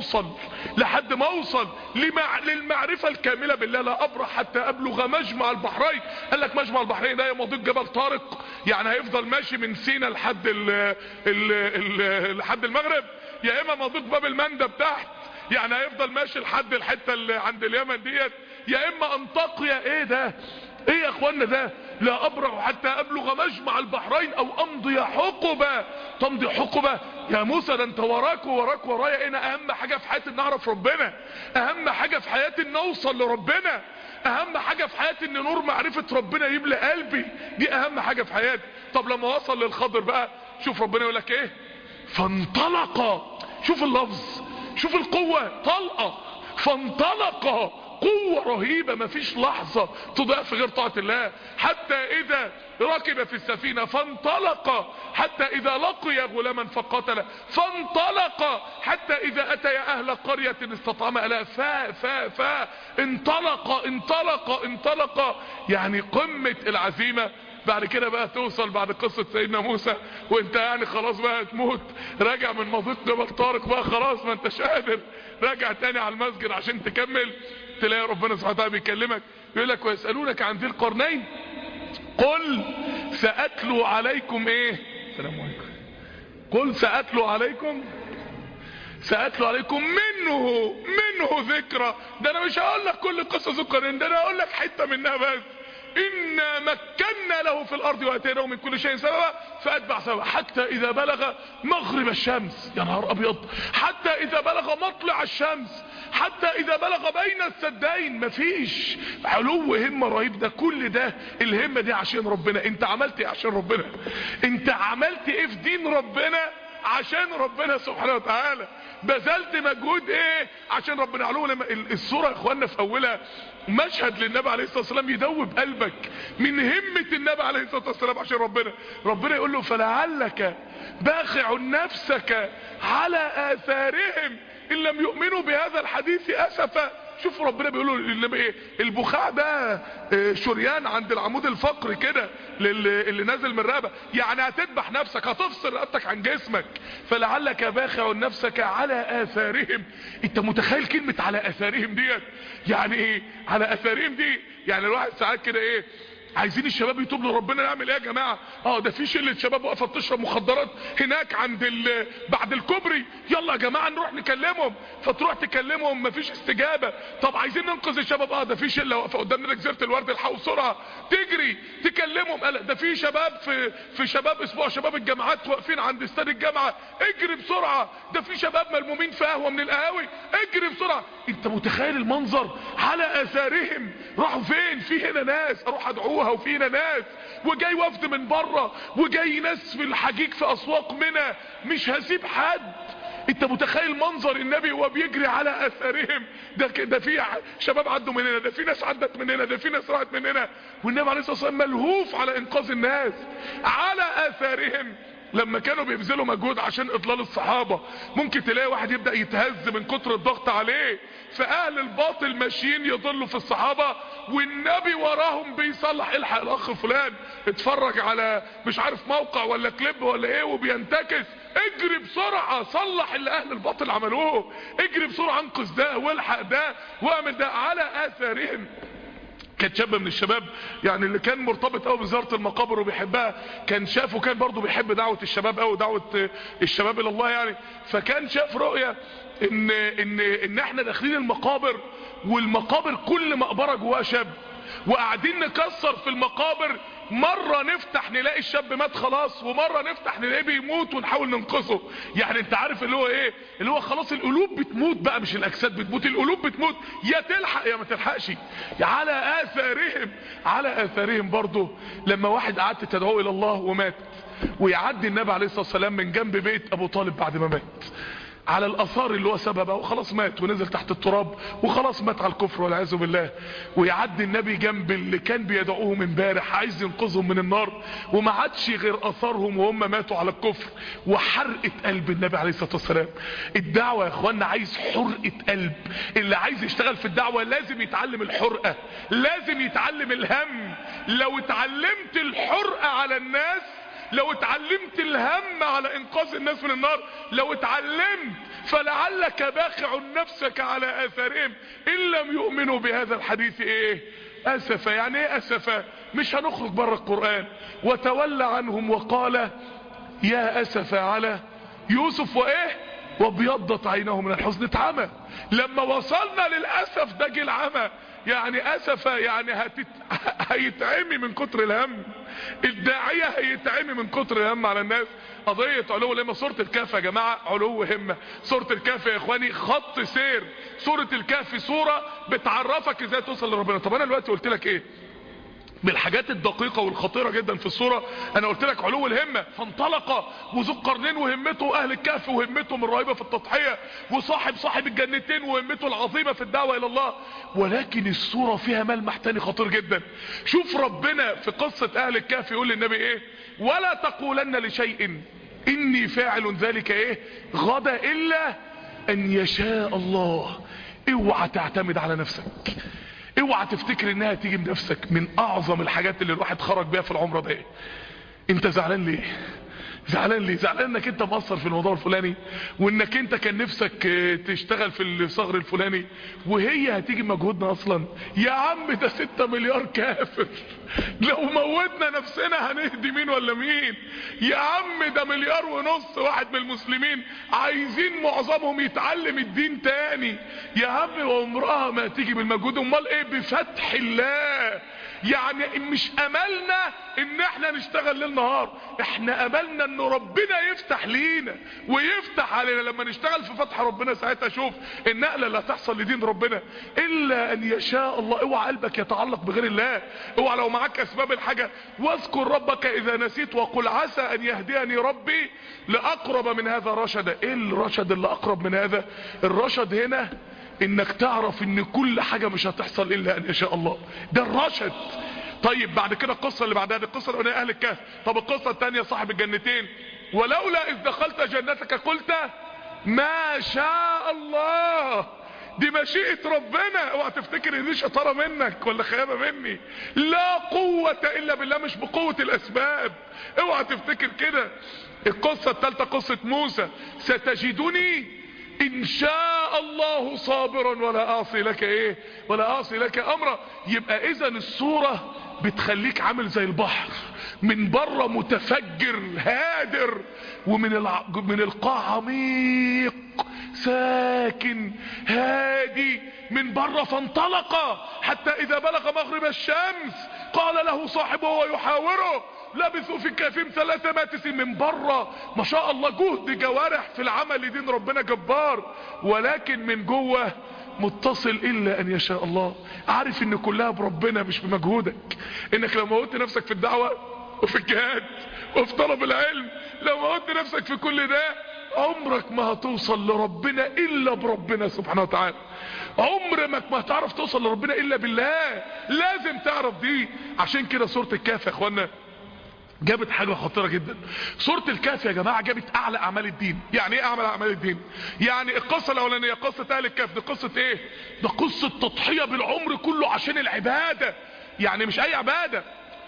اوصل للمعرفة الكاملة بالله. لا ابرح حتى ابلغ مجمع البحرين. قال لك مجمع البحرين ده يمضيق جبل طارق، يعني هيفضل ماشي من سينا لحد لحد المغرب، يا اما مضيق باب المندب تحت يعني هيفضل ماشي لحد الحتة اللي عند اليمن ديت، يا اما انطاقيا. ايه ده ايه يا اخوانا ده. لا ابرح حتى ابلغ مجمع البحرين او امضي حقبة. تمضي حقبة يا موسى، ده انت وراك ورايا. انا اهم حاجة في حياتي ان اعرف ربنا، اهم حاجة في حياتي ان اوصل لربنا، اهم حاجة في حياتي ان نور معرفة ربنا يملى قلبي. دي اهم حاجة في حياتي. طب لما وصل للخضر بقى شوف ربنا يقول لك ايه. فانطلق. شوف اللفظ، شوف القوة. طلقة فانطلق. قوة رهيبة مفيش لحظة تضيع في غير طاعة الله. حتى اذا ركب في السفينة فانطلق حتى اذا لقي غلاما فقتل. فانطلق حتى اذا اتي اهل قرية استطعم اهلها انطلق. يعني قمة العزيمة. بعد كده بقى توصل بعد قصة سيدنا موسى وانت يعني خلاص بقى تموت، راجع من مضيق جبل طارق بقى خلاص ما انتش قادر، راجع تاني على المسجد عشان تكمل. تلاقي ربنا سبحانه وتعالى بيكلمك يقول لك ويسألونك عن ذي القرنين قل سأتلو عليكم ايه. السلام عليكم. قل سأتلو عليكم منه ذكرى. ده انا مش هقول لك كل قصة ذي القرنين، ده انا هقول لك حتة منها بس. إنا مكنا له في الأرض وآتيناه من كل شيء سببا فأتبع سببا حتى إذا بلغ مغرب الشمس. يا نهار أبيض. حتى إذا بلغ مطلع الشمس، حتى إذا بلغ بين السدين. مفيش علو همة رهيب. ده كل ده الهمة دي عشان ربنا. انت عملت ايه عشان ربنا؟ انت عملت ايه في دين ربنا عشان ربنا سبحانه وتعالى؟ بذلت مجهود ايه عشان ربنا؟ علو الصورة يا اخوانا في اولها مشهد للنبي عليه الصلاة والسلام يدوب قلبك من همة النبي عليه الصلاة والسلام عشان ربنا يقول له فلعلك باخع نفسك على آثارهم إن لم يؤمنوا بهذا الحديث أسفا. شوف ربنا بيقول له النبي ايه. البخاع ده شريان عند العمود الفقري كده اللي نازل من الرقبه، يعني هتذبح نفسك، هتفصل رقبتك عن جسمك. فلعلك باخع نفسك على آثارهم. انت متخيل كلمة على آثارهم ديت يعني ايه؟ على آثارهم دي يعني الواحد ساعات كده ايه عايزين الشباب يتوب لربنا، نعمل ايه يا جماعه؟ ده في شله شباب واقفه بتشرب مخدرات هناك بعد الكوبري، يلا يا جماعه نروح نكلمهم. فتروح تكلمهم مفيش استجابه. طب عايزين ننقذ الشباب، ده في شله واقفه قدامنا جزيره الورد، الحقوا بسرعه. تجري تكلمهم، قال ده في شباب في شباب اسبوع شباب الجامعات واقفين عند استاد الجامعه، اجري بسرعه. ده في شباب ملمومين في قهوه من القهاوي، اجري بسرعه. انت متخيل المنظر؟ على اثارهم راحوا فين؟ في هنا ناس اروح ادعوها وفي هنا ناس، وجاي وفد من بره، وجاي ناس في الحجيج في اسواق منى، مش هسيب حد. انت متخيل منظر النبي وهو بيجري على اثارهم؟ ده في شباب عدوا من هنا، ده في ناس عدت من هنا، ده في ناس راحت من هنا، والنبي عليه الصلاه والسلام ملهوف على انقاذ الناس على اثارهم. لما كانوا بيبذلوا مجهود عشان اضلال الصحابة، ممكن تلاقي واحد يبدأ يتهز من كتر الضغط عليه، فاهل الباطل ماشيين يضلوا في الصحابة والنبي وراهم بيصلح. الحق الاخ فلان اتفرج على مش عارف موقع ولا كليب ولا ايه وبينتكس، اجري بسرعة صلح اللي اهل الباطل عملوه، اجري بسرعة انقذ ده والحق ده واعمل ده على اثارهم. كان شاب من الشباب يعني اللي كان مرتبط قوي بزيارة المقابر وبيحبها، كان شاف وكان برضو بيحب دعوة الشباب قوي، دعوة الشباب الى الله يعني. فكان شاف رؤية ان احنا داخلين المقابر، والمقابر كل مقبرة جواها شاب، وقاعدين نكسر في المقابر، مرة نفتح نلاقي الشاب مات خلاص، ومرة نفتح نلاقيه بيموت ونحاول ننقذه. يعني انت عارف اللي هو ايه؟ اللي هو خلاص القلوب بتموت بقى، مش الاجساد بتموت، القلوب بتموت، يا تلحق يا ما تلحقش. على اثارهم، على اثارهم. برضه لما واحد قعدت تدعوه الى الله ومات، ويعدي النبي عليه الصلاة والسلام من جنب بيت ابو طالب بعد ما مات، على الاثار اللي هو سببها، وخلاص مات ونزل تحت التراب وخلاص مات على الكفر والعياذ بالله، ويعدي النبي جنب اللي كان بيدعوهم امبارح عايز ينقذهم من النار، وما عادش غير اثارهم وهم ماتوا على الكفر، وحرقة قلب النبي عليه الصلاه والسلام. الدعوه يا اخوانا عايز حرقة قلب، اللي عايز يشتغل في الدعوه لازم يتعلم الحرقه، لازم يتعلم الهم. لو اتعلمت الحرقه على الناس، لو اتعلمت الهم على انقاذ الناس من النار، لو اتعلمت فلعلك باخع نفسك على اثارهم ان لم يؤمنوا بهذا الحديث ايه اسفا. يعني ايه اسفا؟ مش هنخرج بره القرآن. وتولى عنهم وقال يا اسفا على يوسف وايه وابيضت عينه من الحزن. اتعمى. لما وصلنا للاسف ده جه العمى. يعني اسفا يعني هيتعمي من كتر الهم، الداعية هيتعمي من كتر الهم على الناس. قضية علو الهمة. سورة الكهف يا جماعة علو همة. سورة الكهف يا اخواني خط سير. سورة الكهف سورة بتعرفك ازاي توصل لربنا. طب انا دلوقتي قلت لك ايه من الحاجات الدقيقة والخطيرة جدا في الصورة؟ انا قلت لك علو الهمة. فانطلق وذو القرنين وهمته، اهل الكهف وهمتهم الرهيبة في التضحية، وصاحب الجنتين وهمته العظيمة في الدعوة الى الله. ولكن الصورة فيها ملمح تاني خطير جدا. شوف ربنا في قصة اهل الكهف يقول للنبي ايه؟ ولا تقولن لشيء اني فاعل ذلك ايه غدا الا ان يشاء الله. اوعى تعتمد على نفسك، اوعى تفتكر انها تيجي بنفسك. من اعظم الحاجات اللي الواحد خرج بيها في العمرة ده ايه؟ انت زعلان ليه؟ زعلان ليه؟ زعلان انك انت مقصر في الموضوع الفلاني، وانك انت كان نفسك تشتغل في الصغر الفلاني، وهي هتيجي مجهودنا اصلا؟ يا عم ده 6 مليار كافر، لو موتنا نفسنا هنهدي مين ولا مين؟ يا عم ده 1.5 مليار واحد من المسلمين عايزين معظمهم يتعلم الدين تاني. يا عم وعمرها ما هتيجي بالمجهود. امال ايه؟ بفتح الله. يعني مش املنا ان احنا نشتغل ليل نهار، احنا املنا ان ربنا يفتح لينا ويفتح علينا. لما نشتغل في فتح ربنا ساعتها شوف النقلة اللي هتحصل لدين ربنا. الا ان يشاء الله. اوعى قلبك يتعلق بغير الله. اوعى لو معاك اسباب الحاجة واذكر ربك اذا نسيت وقل عسى ان يهديني ربي لاقرب من هذا رشدا. ايه الرشد اللي اقرب من هذا؟ الرشد هنا انك تعرف ان كل حاجة مش هتحصل الا ان يشاء الله. ده الرشد. طيب بعد كده القصة اللي بعدها، دي القصة الاولانية اهل الكهف. طب القصة الثانية صاحب الجنتين. ولولا اذ دخلت جنتك قلت ما شاء الله. دي مشيئة ربنا. اوعى تفتكر ان دي شطارة منك ولا خيانة مني. لا قوة الا بالله، مش بقوة الاسباب. اوعى تفتكر كده. القصة الثالثة قصة موسى. ستجدني ان شاء شاء الله صابرا ولا اعصي لك ايه، ولا اعصي لك امرا. يبقى اذا الصورة بتخليك عامل زي البحر، من بره متفجر هادر، من القاع عميق ساكن هادي من بره. فانطلق حتى اذا بلغ مغرب الشمس قال له صاحبه وهو يحاوره لبثوا في كهفهم 300 سنين. من بره ما شاء الله جهد جوارح في العمل لدين ربنا جبار، ولكن من جوه متصل الا ان يشاء الله. عارف ان كلها بربنا مش بمجهودك، انك لو موت نفسك في الدعوة وفي الجهاد وفي طلب العلم، لو موت نفسك في كل ده عمرك ما هتوصل لربنا الا بربنا سبحانه وتعالى. عمرك ما هتعرف توصل لربنا الا بالله، لازم تعرف دي. عشان كده سورة الكهف يا اخوانا جابت حاجة خطيرة جدا. سورة الكهف يا جماعة جابت اعلى اعمال الدين. يعني ايه اعلى اعمال الدين؟ يعني القصة الاولانية قصة اهل الكهف دي قصة ايه؟ ده قصة تضحية بالعمر كله عشان العبادة. يعني مش اي عبادة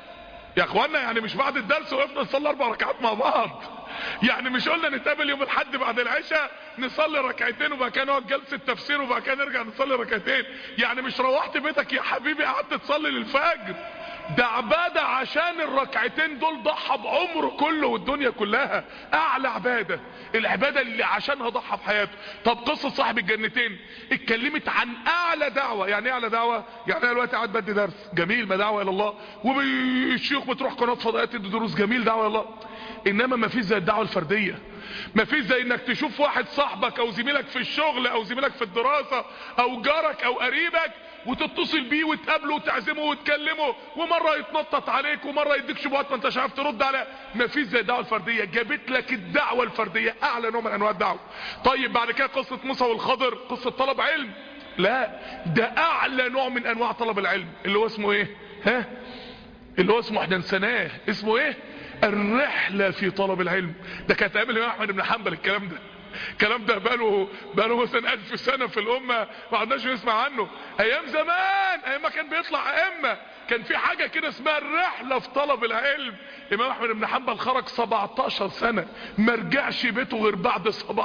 يا اخوانا، يعني مش بعد الدرس وقفنا نصلي 4 ركعات مع بعض، يعني مش قلنا نتقابل يوم الاحد بعد العشاء نصلي ركعتين وبعد كده نقعد جلسه تفسير وبعد كده نرجع نصلي ركعتين. يعني مش روحت بيتك يا حبيبي قعدت تصلي للفجر. ده عباده عشان الركعتين دول ضحى بعمره كله والدنيا كلها. اعلى عباده، العباده اللي عشانها ضحى بحياته. طب قصه صاحب الجنتين اتكلمت عن اعلى دعوه. يعني ايه اعلى دعوه؟ يعني انا دلوقتي قاعد بدي درس جميل، ما دعوه الى الله، والشيوخ بتروح قناه فضائيات تدي دروس جميل، دعوه الى الله. انما ما فيش زي الدعوه الفرديه، ما فيش زي انك تشوف واحد صاحبك او زميلك في الشغل او زميلك في الدراسه او جارك او قريبك وتتصل بيه وتقابله وتعزمه وتكلمه، ومره يتنطط عليك ومره يديك شبهات ما انتش عارف ترد عليها. ما فيش زي الدعوه الفرديه. جابت لك الدعوه الفرديه اعلى نوع من انواع الدعوه. طيب بعد كده قصه موسى والخضر، قصه طلب علم. لا ده اعلى نوع من انواع طلب العلم اللي هو اسمه ايه؟ ها اللي هو اسمه احنا نسيناه، اسمه ايه؟ الرحلة في طلب العلم. ده كانت ايام الامام احمد بن حنبل. الكلام ده بقاله مثلا 1000 سنة في الامة ما عدناش نسمع عنه. ايام زمان ايام ما كان بيطلع ائمة كان في حاجة كده اسمها الرحلة في طلب العلم. الامام احمد بن حنبل خرج 17 سنة ما رجعش بيته غير بعد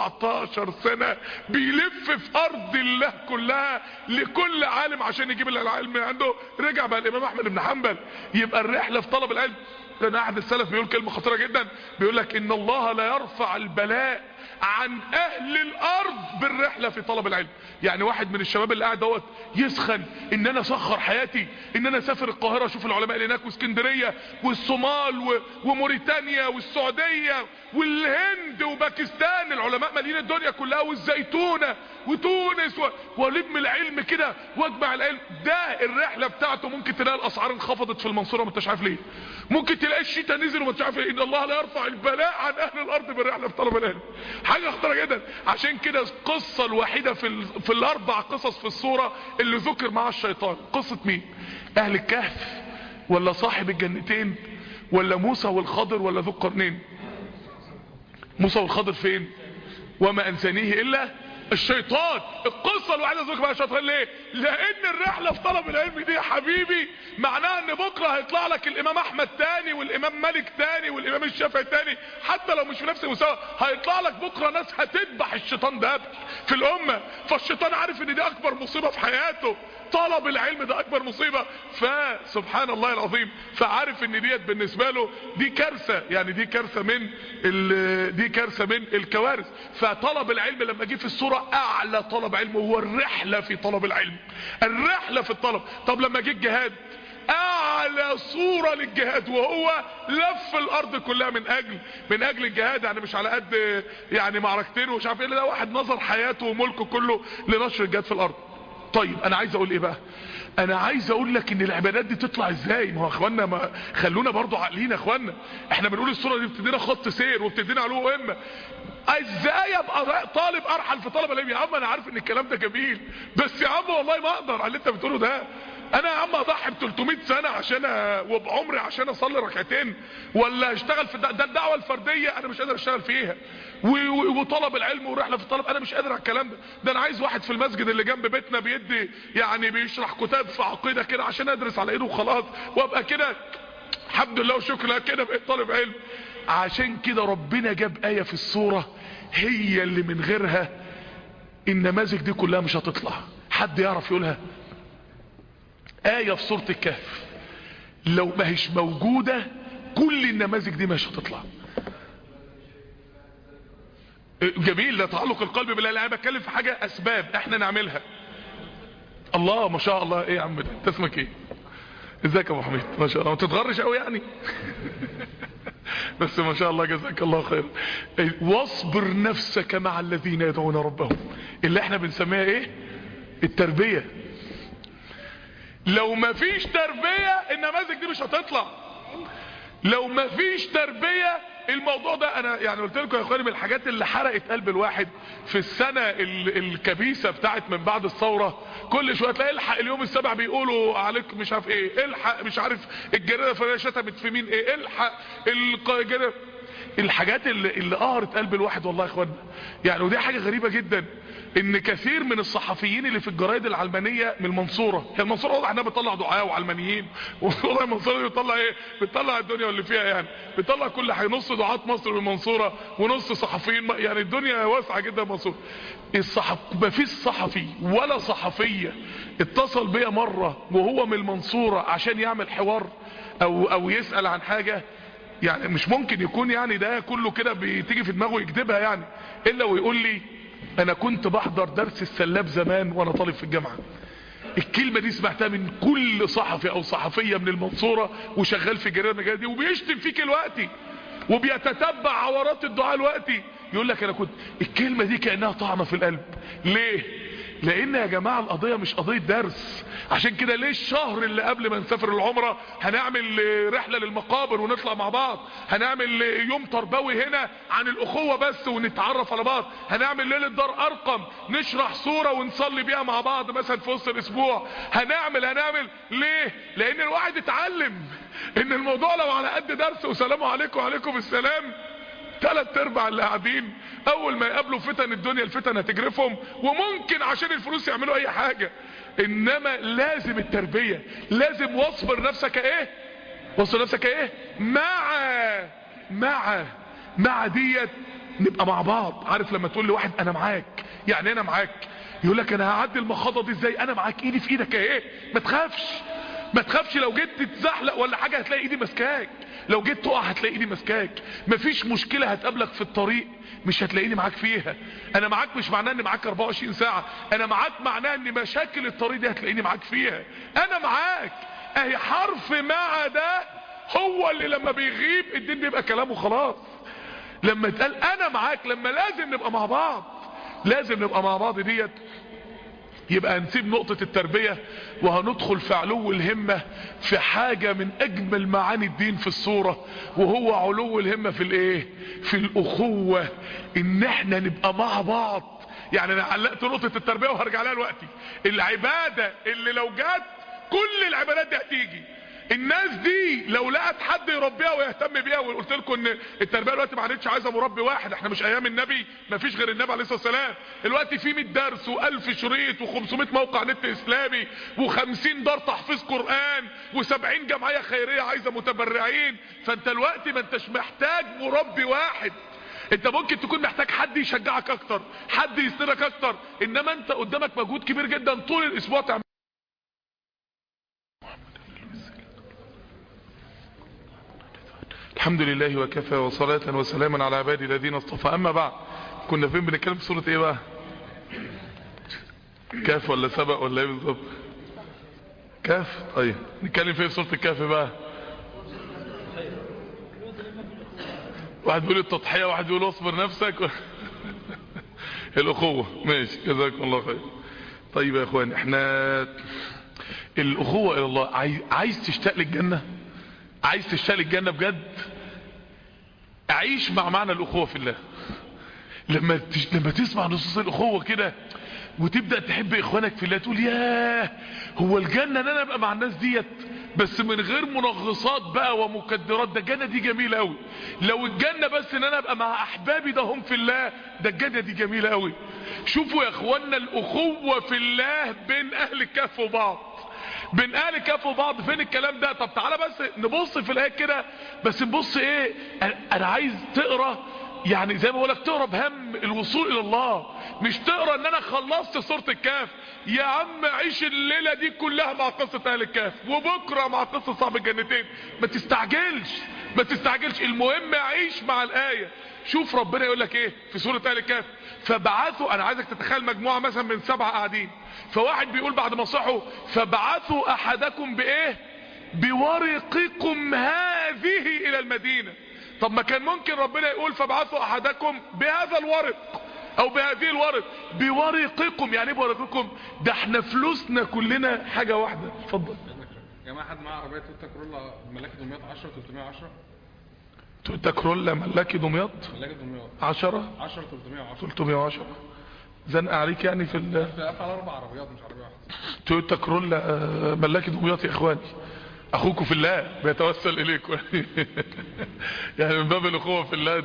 17 سنة بيلف في ارض الله كلها لكل عالم عشان يجيب العلم عنده. رجع بقى الامام احمد بن حنبل. يبقى الرحلة في طلب العلم. كان احد السلف بيقول كلمة خطيرة جدا، بيقول لك ان الله لا يرفع البلاء عن اهل الارض بالرحلة في طلب العلم. يعني واحد من الشباب اللي قاعد دوت يسخن ان انا اسخر حياتي ان انا اسافر القاهرة اشوف العلماء اللي هناك واسكندرية والصومال وموريتانيا والسعودية والهند وباكستان، العلماء مالين الدنيا كلها، والزيتونة وتونس ولم العلم كده واجمع العلم. ده الرحلة بتاعته. ممكن تلاقي الاسعار انخفضت في المنصورة ما انتش عارف ليه، ممكن تلاقي الشتاء نزل وما انتش عارف ليه. ان الله لا يرفع البلاء عن اهل الارض بالرحلة في طلب العلم. حاجة خطيرة جدا. عشان كده القصة الوحيدة في الاربع قصص في الصورة اللي ذكر معها الشيطان قصة مين؟ اهل الكهف ولا صاحب الجنتين ولا موسى والخضر ولا ذو القرنين؟ موسى والخضر فين؟ وما انسانيه الا الشيطان. القصة الوحيدة ذكر معها الشيطان. ليه؟ لان الرحلة في طلب العلم دي يا حبيبي معناها ان بكرة هيطلع لك الامام احمد تاني والامام مالك تاني والامام الشافعي تاني، حتى لو مش في نفس المستوى هيطلع لك بكرة ناس هتذبح الشيطان ده في الامة. فالشيطان عارف ان دي اكبر مصيبة في حياته، طلب العلم ده اكبر مصيبة. فسبحان الله العظيم، فعارف ان ديت بالنسبة له دي كارثة، يعني دي كارثة من الكوارث. فطلب العلم لما جه في الصورة اعلى طلب علم هو الرحلة في طلب العلم، الرحلة في الطلب. طب لما جه الجهاد اعلى صورة للجهاد وهو لف الارض كلها من اجل الجهاد. يعني مش على قد يعني معركتين ومش عارف ايه، ده واحد نظر حياته وملكه كله لنشر الجهاد في الارض. طيب انا عايز اقول ايه بقى؟ انا عايز اقول لك ان العبادات دي تطلع ازاي. ما هو اخوانا ما خلونا برضو عاقلين يا اخوانا، احنا بنقول الصورة دي بتدينا خط سير وبتدينا علوه امه. ازاي ابقى طالب ارحل في طلب العلم؟ يا عم انا عارف ان الكلام ده جميل، بس يا عم والله ما اقدر على اللي انت بتقوله ده. انا يا عم اضحي ب 300 سنة عشان وبعمري عشان اصلي ركعتين، ولا اشتغل في ده الدعوة الفردية انا مش قادر اشتغل فيها، وطلب العلم والرحلة في الطلب انا مش قادر على الكلام ده انا عايز واحد في المسجد اللي جنب بيتنا بيدي يعني بيشرح كتاب في عقيدة كده عشان ادرس على ايده وخلاص وابقى كده الحمد لله وشكرا لله كده بقيت طالب علم. عشان كده ربنا جاب آية في الصورة هي اللي من غيرها النماذج دي كلها مش هتطلع. حد يعرف يقولها؟ آية في سورة الكهف لو ما هيش موجودة كل النماذج دي مش هتطلع. جميل، ده تعلق القلب بالله. انا بتكلم في حاجة اسباب احنا نعملها. الله ما شاء الله. ايه يا عم ده، انت اسمك ايه؟ ازيك يا ابو حميد؟ ما شاء الله. ما تتغرش قوي يعني. بس ما شاء الله جزاك الله خير. واصبر نفسك مع الذين يدعون ربهم، اللي احنا بنسميها ايه؟ التربية. لو ما فيش تربية النماذج دي مش هتطلع. لو ما فيش تربية الموضوع ده، انا يعني قلت لكم يا اخواني من الحاجات اللي حرقت قلب الواحد في السنة الكبيسة بتاعت من بعد الثورة، كل شوية تلاقي الحق اليوم السبع بيقولوا عليك مش عارف ايه، الحق مش عارف الجريدة الفلانية شتمت في مين ايه، الحق الجريدة. الحاجات اللي قهرت قلب الواحد والله يا اخوانا. يعني ودي حاجة غريبة جدا، ان كثير من الصحفيين اللي في الجرايد العلمانية من المنصورة، هي المنصورة واضح انها بتطلع دعاء وعلمانيين، والله المنصورة دي بتطلع ايه؟ بتطلع الدنيا واللي فيها، يعني بتطلع كل حاجة. نص دعاة مصر من المنصورة ونص صحفيين، يعني الدنيا واسعة جدا المنصورة. ما فيش صحفي ولا صحفية اتصل بيا مرة وهو من المنصورة عشان يعمل حوار او يسأل عن حاجة. يعني مش ممكن يكون يعني ده كله كده بتيجي في دماغه يكذبها يعني، الا ويقول لي انا كنت بحضر درس السلاب زمان وانا طالب في الجامعة. الكلمة دي سمعتها من كل صحفي او صحفية من المنصورة وشغال في جريدة المجال دي، وبيشتم فيك الوقتي وبيتتبع عورات الدعاء الوقتي. يقول لك انا كنت، الكلمة دي كأنها طعنة في القلب. ليه؟ لان يا جماعة القضية مش قضية درس. عشان كده ليه الشهر اللي قبل ما نسافر العمرة هنعمل رحلة للمقابر ونطلع مع بعض، هنعمل يوم تربوي هنا عن الاخوة بس ونتعرف على بعض، هنعمل ليلة دار ارقم نشرح سورة ونصلي بيها مع بعض مثلا في وسط الاسبوع، هنعمل ليه؟ لان الواحد اتعلم ان الموضوع لو على قد درس وسلام عليكم وعليكم السلام، 3/4 اللي قاعدين اول ما يقابلوا فتن الدنيا الفتن هتجرفهم، وممكن عشان الفلوس يعملوا اي حاجة. انما لازم التربية، لازم واصبر نفسك ايه؟ واصبر نفسك ايه؟ مع ديت نبقى مع بعض. عارف لما تقول لواحد انا معاك، يعني انا معاك، يقول لك انا هعدي المخاضة دي ازاي؟ انا معاك، ايدي في ايدك ايه، ما تخافش لو جيت تتزحلق ولا حاجة هتلاقي ايدي ماسكاك، لو جيت تقع هتلاقي ايدي ماسكاك، مفيش مشكلة هتقابلك في الطريق مش هتلاقيني معاك فيها. انا معاك مش معناه ان معاك 24 ساعة، انا معاك معناه ان مشاكل الطريق دي هتلاقيني معاك فيها. انا معاك. اهي حرف مع ده هو اللي لما بيغيب الدين بيبقى كلامه خلاص. لما اتقال انا معاك، لما لازم نبقى مع بعض ديت، يبقى هنسيب نقطة التربية وهندخل في علو الهمة في حاجة من اجمل معاني الدين في الصورة، وهو علو الهمة في الايه؟ في الاخوة، ان احنا نبقى مع بعض. يعني انا علقت نقطة التربية وهرجع لها دلوقتي. العبادة اللي لو جت كل العبادات دي هتيجي. الناس دي لو لقت حد يربيها ويهتم بيها، وقلت لكم ان التربيه دلوقتي ما عادتش عايزه مربي واحد، احنا مش ايام النبي ما فيش غير النبي عليه الصلاه والسلام. دلوقتي في 100 درس و1000 شريط و500 موقع نت اسلامي و50 دار تحفيظ قران و70 جمعيه خيريه عايزه متبرعين. فانت دلوقتي ما انتش محتاج مربي واحد، انت ممكن تكون محتاج حد يشجعك اكتر، حد يسندك اكتر. انما انت قدامك مجهود كبير جدا طول الاسبوع تعمل. الحمد لله وكفى وصلاة وسلاما على عبادي الذين اصطفى. اما بعد، كنا فين بنتكلم في سورة ايه بقى؟ كهف ولا سبأ ولا ايه بالظبط؟ كهف. طيب نتكلم فين في سورة الكهف بقى؟ واحد بيقول التضحية، واحد بيقول اصبر نفسك. الاخوة. ماشي جزاكم الله خير. طيب يا اخوان، احنا الاخوة الى الله، عايز تشتاق للجنة؟ عايز تشتاق للجنة بجد؟ اعيش مع معنى الاخوة في الله. لما تسمع نصوص الاخوة كده وتبدأ تحب اخوانك في الله، تقول ياه، هو الجنة ان انا ابقى مع الناس ديت بس من غير منغصات بقى ومكدرات. ده الجنة دي جميلة قوي. لو الجنة بس ان انا ابقى مع احبابي ده هم في الله، ده الجنة دي جميلة قوي. شوفوا يا اخوانا الاخوة في الله بين اهل الكهف وبعض، بين اهل الكهف وبعض. فين الكلام ده؟ طب تعالى بس نبص في الايه كده، بس نبص ايه. انا عايز تقرا يعني زي ما بقولك تقرا بهم الوصول الى الله، مش تقرا ان انا خلصت سورة الكهف. يا عم عيش الليلة دي كلها مع قصة اهل الكهف، وبكرة مع قصة صاحب الجنتين. ما تستعجلش، المهم عيش مع الآية. شوف ربنا يقول لك ايه في سورة اهل الكهف. فبعثوا، انا عايزك تتخيل مجموعة مثلا من 7 قاعدين، فواحد بيقول بعد ما صحوا فبعثوا احدكم بايه؟ بورقكم هذه الى المدينة. طب ما كان ممكن ربنا يقول فبعثوا احدكم بهذا الورق او بهذه الورق. بورقكم يعني ايه بورقكم؟ ده احنا فلوسنا كلنا حاجة واحدة. اتفضل يا جماعه. حد معاه عربيه تويوتا كرولا ملاكي دمياط 10 310؟ تويوتا كرولا ملاكي دمياط 10 310 زنق عليك يعني في على 4 عربيات مش عربيه واحده. تويوتا كرولا ملاكي دمياط يا اخواني، اخوكم في الله بيتوسل اليكم يعني من باب الاخوه في الله.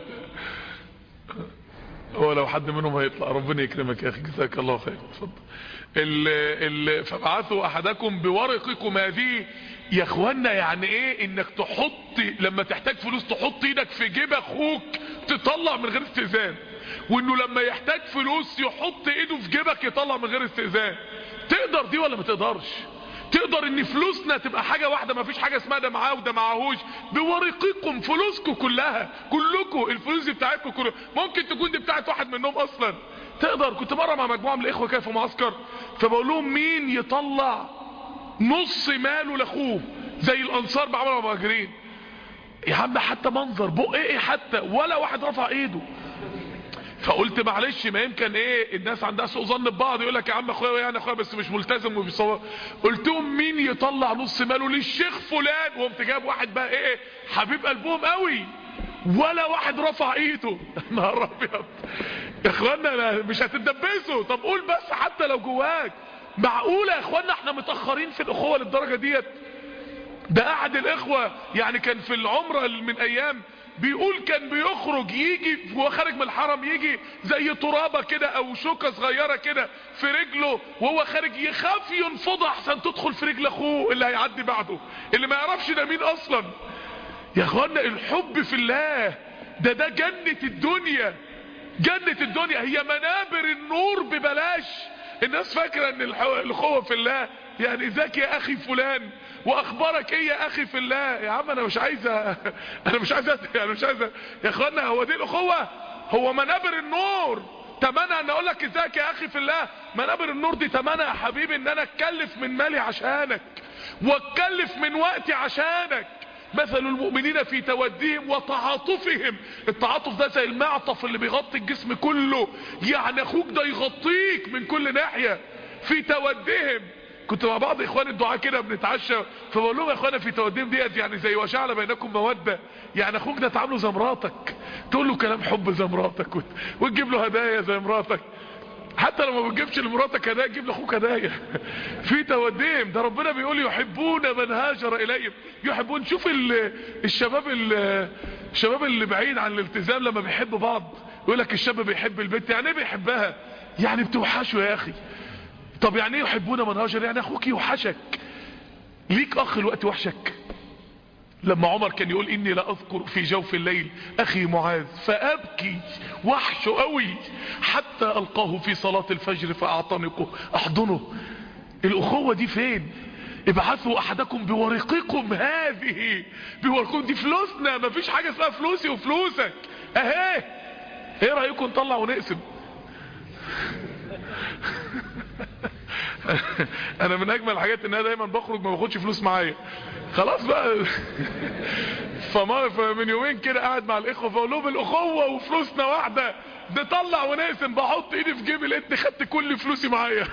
هو لو حد منهم هيطلع ربنا يكرمك يا اخي، جزاك الله خير. اتفضل. فبعثوا احدكم بورقكم هذه. يا اخوانا يعني ايه انك تحط لما تحتاج فلوس تحط ايدك في جيب اخوك تطلع من غير استئذان، وانه لما يحتاج فلوس يحط ايده في جيبك يطلع من غير استئذان. تقدر دي ولا ما تقدرش؟ تقدر ان فلوسنا تبقى حاجة واحدة، ما فيش حاجة اسمها ده معاه وده معاهوش. بورقكم، فلوسكم كلها، كلكم الفلوس دي بتاعتكم كلها، ممكن تكون دي بتاعت واحد منهم اصلا. تقدر. كنت مرة مع مجموعة من الاخوة كده في معسكر، فبقول لهم مين يطلع نص ماله لاخوه زي الانصار بعملوا المهاجرين. يا عم حتى منظر بق ايه حتى، ولا واحد رفع ايده. فقلت معلش ما يمكن ايه الناس عندها سوء ظن ببعض، يقول لك يا عم اخويا يعني اخويا بس مش ملتزم وبيصور. قلت لهم مين يطلع نص ماله للشيخ فلان، وقمت جايب واحد بقى ايه حبيب قلبهم قوي، ولا واحد رفع ايده. نهار ابيض يا اخوانا، مش هتتدبسوا. طب قول بس حتى لو جواك. معقوله يا اخوانا احنا متاخرين في الاخوه للدرجه ديت؟ ده احد الاخوه يعني كان في العمره من ايام بيقول كان بيخرج يجي وهو خارج من الحرم يجي زي ترابه كده او شوكه صغيره كده في رجله وهو خارج، يخاف ينفضها احسن تدخل في رجل اخوه اللي هيعدي بعده اللي ما يعرفش ده مين اصلا. يا اخوانا الحب في الله ده جنة الدنيا. جنة الدنيا هي منابر النور ببلاش. الناس فاكرة ان الاخوة في الله يعني ذاك يا اخي فلان واخبارك ايه يا اخي في الله. يا عم انا مش عايز يا اخوانا هو دي الاخوة؟ هو منابر النور تمنى ان اقول لك ازيك يا اخي في الله؟ منابر النور دي تمنى يا حبيبي ان انا اتكلف من مالي عشانك واتكلف من وقتي عشانك. مثل المؤمنين في توديهم وتعاطفهم. التعاطف ده زي المعطف اللي بيغطي الجسم كله، يعني اخوك ده يغطيك من كل ناحية. في توديهم. كنت مع بعض اخوان الدعاء كده بنتعشى، فبقول لهم يا اخوانا في توديهم ديت يعني زي وجعل بينكم موده، يعني اخوك ده تعامله زي مراتك، تقول له كلام حب زي مراتك وتجيب له هدايا زي مراتك. حتى لو ما بتجيبش لمراتك هدايا تجيب لاخوك هدايا. في توديهم. ده ربنا بيقول يحبون من هاجر اليهم. يحبون. شوف الشباب اللي بعيد عن الالتزام لما بيحبوا بعض يقول لك الشاب بيحب البنت. يعني ايه بيحبها؟ يعني بتوحشه يا اخي. طب يعني ايه يحبون من هاجر؟ يعني اخوك يوحشك. ليك اخ الوقت وحشك. لما عمر كان يقول اني لا اذكر في جوف الليل اخي معاذ فابكي وحشه قوي حتى القاه في صلاة الفجر فاعتنقه احضنه. الاخوة دي فين؟ ابعثوا احدكم بورقكم هذه. بورقكم دي فلوسنا، مفيش حاجة اسمها فلوسي وفلوسك اهي. ايه رأيكم نطلع ونقسم؟ انا من اجمل الحاجات ان انا دايما بخرج ما باخدش فلوس معايا خلاص بقى. فمن يومين كده قاعد مع الاخوه فاقول لهم الاخوه وفلوسنا واحده، نطلع ونقسم. بحط ايدي في جيبي لقيتني خدت كل فلوسي معايا.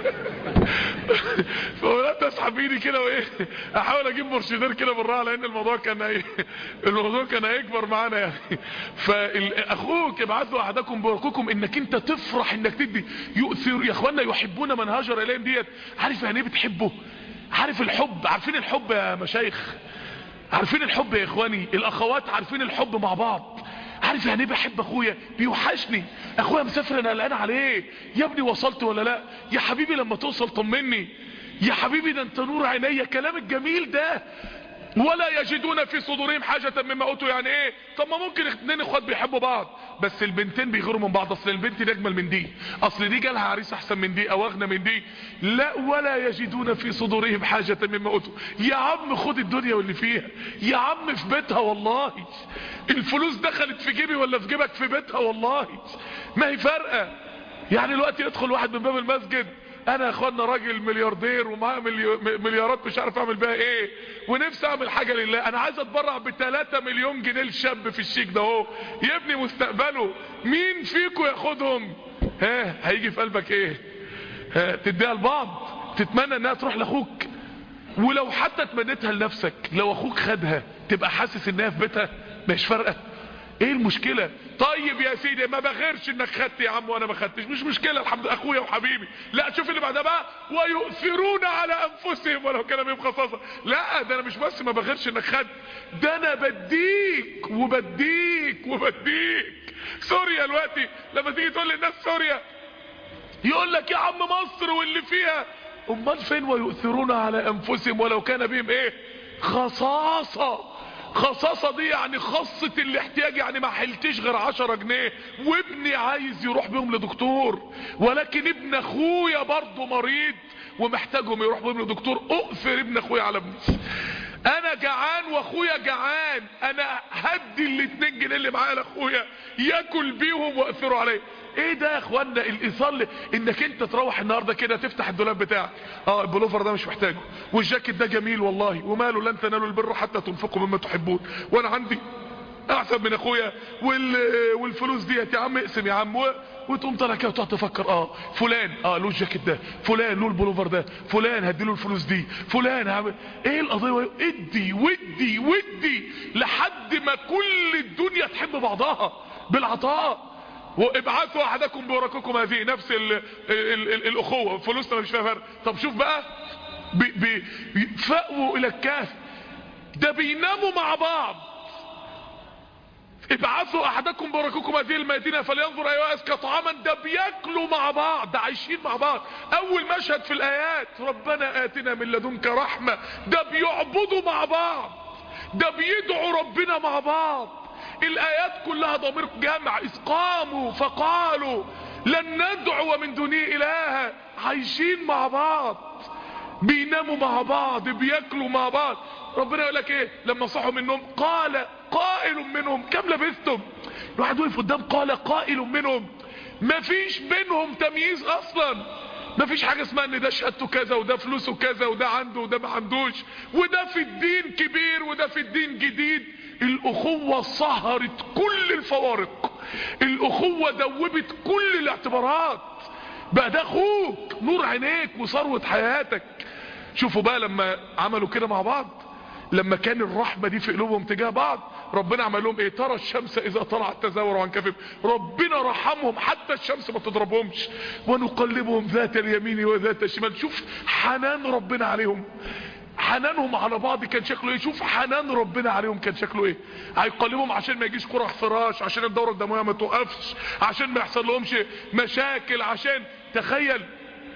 فقلت اسحب ايدي كده وايه احاول اجيب مرشدير كده بالراحه لان الموضوع كان هيكبر معانا يعني. فاخوك ابعثوا احدكم بورقكم انك انت تفرح انك تدي. يؤثر يا اخوانا يحبون من هاجر اليهم ديت. عارف يعني ايه بتحبه؟ عارف الحب؟ عارفين الحب يا مشايخ؟ عارفين الحب يا اخواني؟ الاخوات عارفين الحب مع بعض؟ عارف يعني ايه بحب اخويا؟ بيوحشني اخويا مسافر انا قلقان عليه. يا ابني وصلت ولا لا؟ يا حبيبي لما توصل طمني. يا حبيبي ده انت نور عينيا. كلام الجميل ده ولا يجدون في صدورهم حاجة مما اوتوا. يعني ايه؟ طب ما ممكن اتنين اخوات بيحبوا بعض بس البنتين بيغيروا من بعض، اصل البنت دي اجمل من دي، اصل دي جالها عريس احسن من دي او اغنى من دي. لا، ولا يجدون في صدورهم حاجة مما اوتوا. يا عم خد الدنيا واللي فيها، يا عم في بيتها والله. الفلوس دخلت في جيبي ولا في جيبك، في بيتها والله، ما هي فارقة. يعني الوقت يدخل واحد من باب المسجد، انا يا اخوانا راجل ملياردير ومعايا مليارات مش عارف اعمل بيها ايه، ونفسي اعمل حاجة لله، انا عايز اتبرع ب3 مليون جنيه لشاب في الشيك ده اهو يبني مستقبله، مين فيكم ياخدهم؟ هيجي في قلبك ايه؟ تديها لبعض، تتمنى انها تروح لاخوك، ولو حتى تمنيتها لنفسك لو اخوك خدها تبقى حاسس انها في بيتها، مش فارقة. ايه المشكلة؟ طيب يا سيدي ما بغيرش انك خدت يا عم وانا ما خدتش، مش مشكلة، الحمد لله اخويا وحبيبي. لا شوف اللي بعدها بقى، ويؤثرون على انفسهم ولو كان بهم خصاصة. لا ده انا مش بس ما بغيرش انك خدت، ده انا بديك وبديك وبديك. سوريا دلوقتي لما تيجي تقول للناس سوريا يقول لك يا عم مصر واللي فيها، امال فين ويؤثرون على انفسهم ولو كان بهم ايه؟ خصاصة. خصاصة دي يعني خاصة الاحتياج، يعني ما حلتش غير 10 جنيه وابني عايز يروح بهم لدكتور، ولكن ابن اخويا برضه مريض ومحتاجهم يروح بهم لدكتور، اؤثر ابن اخويا على ابني. انا جعان واخويا جعان، انا هدي ال2 جنيه اللي معايا لاخويا ياكل بيهم واثروا عليه. ايه ده يا اخوانا الايصال؟ انك انت تروح النهارده كده تفتح الدولاب بتاعك، البلوفر ده مش محتاجه، والجاكيت ده جميل والله وماله، لن تنالوا البر حتى تنفقوا مما تحبون، وانا عندي احسن من اخويا والفلوس ديت يا عم اقسم يا عم، وتقوم طالع كده وتقعد تفكر فلان له الجاكيت ده، فلان له البلوفر ده، فلان هديله الفلوس دي، فلان هعمل ايه القضيه؟ ادي ودي ودي لحد ما كل الدنيا تحب بعضها بالعطاء. وابعثوا احدكم بورقكم هذه، نفس الاخوه، فلوسنا مش فيها فرق. طب شوف بقى، فأووا الى الكهف، ده بيناموا مع بعض. ابعثوا احدكم بورقكم هذه المدينه فلينظر ايها ازكى طعاما، ده بياكلوا مع بعض، ده عايشين مع بعض. اول مشهد في الايات ربنا اتنا من لدنك رحمه، ده بيعبدوا مع بعض، ده بيدعوا ربنا مع بعض. الايات كلها ضمير جمع، اذ قاموا فقالوا لن ندعو من دونه الها، عايشين مع بعض، بيناموا مع بعض، بياكلوا مع بعض. ربنا يقول لك ايه لما صحوا من النوم؟ قال قائل منهم كم لبثتم. الواحد وقف قدام قال قائل منهم، مفيش بينهم تمييز اصلا، مفيش حاجة اسمها ان ده شهادته كذا وده فلوسه كذا وده عنده وده ما عندوش، وده في الدين كبير وده في الدين جديد. الاخوة صهرت كل الفوارق، الاخوة دوبت كل الاعتبارات، بقى ده اخوك نور عينيك وثروة حياتك. شوفوا بقى لما عملوا كده مع بعض، لما كان الرحمة دي في قلوبهم تجاه بعض، ربنا عمل لهم ايه؟ ترى الشمس اذا طلعت تزاور عن كفهم، ربنا رحمهم حتى الشمس ما تضربهمش، ونقلبهم ذات اليمين وذات الشمال. شوف حنان ربنا عليهم، حنانهم على بعض كان شكله ايه؟ شوف حنان ربنا عليهم كان شكله ايه؟ هيقلبهم عشان ما يجيش قرح فراش، عشان الدورة الدموية ما توقفش، عشان ما يحصل لهمش مشاكل، عشان تخيل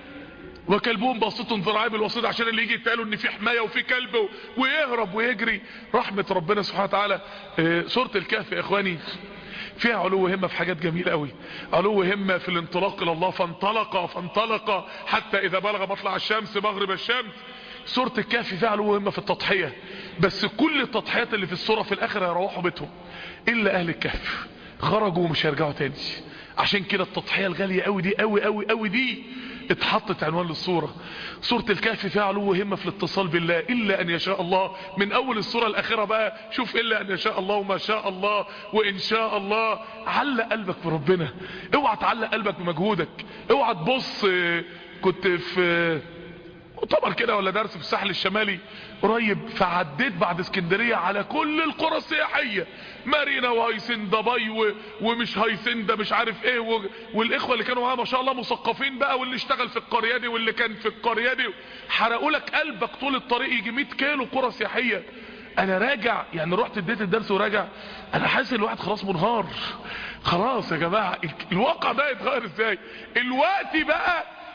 وكلبهم باسط ذراعيه بالوسيط، عشان اللي يجي يتقالوا ان في حمايه وفي كلب ويهرب ويجري. رحمه ربنا سبحانه وتعالى. سوره الكهف يا اخواني فيها علو همه في حاجات جميله قوي، علو همه في الانطلاق الى الله، فانطلق حتى اذا بلغ مطلع الشمس مغرب الشمس. سوره الكهف فيها علو همه في التضحيه، بس كل التضحيات اللي في السوره في الاخر هيروحوا بيتهم الا اهل الكهف، خرجوا ومش هيرجعوا تاني. عشان كده التضحيه الغاليه قوي دي قوي قوي قوي دي اتحطت عنوان للصورة. سورة الكهف فيها علو همة في الاتصال بالله، إلا أن يشاء الله. من أول الصورة الأخيرة بقى شوف إلا أن يشاء الله وما شاء الله وإن شاء الله. علق قلبك بربنا، اوعى تعلق قلبك بمجهودك، اوعى تبص. كنت في مؤتمر كده ولا درس في الساحل الشمالي قريب، فعديت بعد اسكندرية على كل القرى السياحية، مارينا وهيسندا باي ومش هيسندا مش عارف ايه، والاخوة اللي كانوا معاها ما شاء الله مثقفين بقى، واللي اشتغل في القرية دي واللي كان في القرية دي، حرقوا لك قلبك طول الطريق، يجي 100 كيلو قرى سياحية. انا راجع يعني رحت اديت الدرس وراجع، انا حاسس الواحد خلاص منهار. خلاص يا جماعة الواقع ده يتغير ازاي؟ الوقت بقى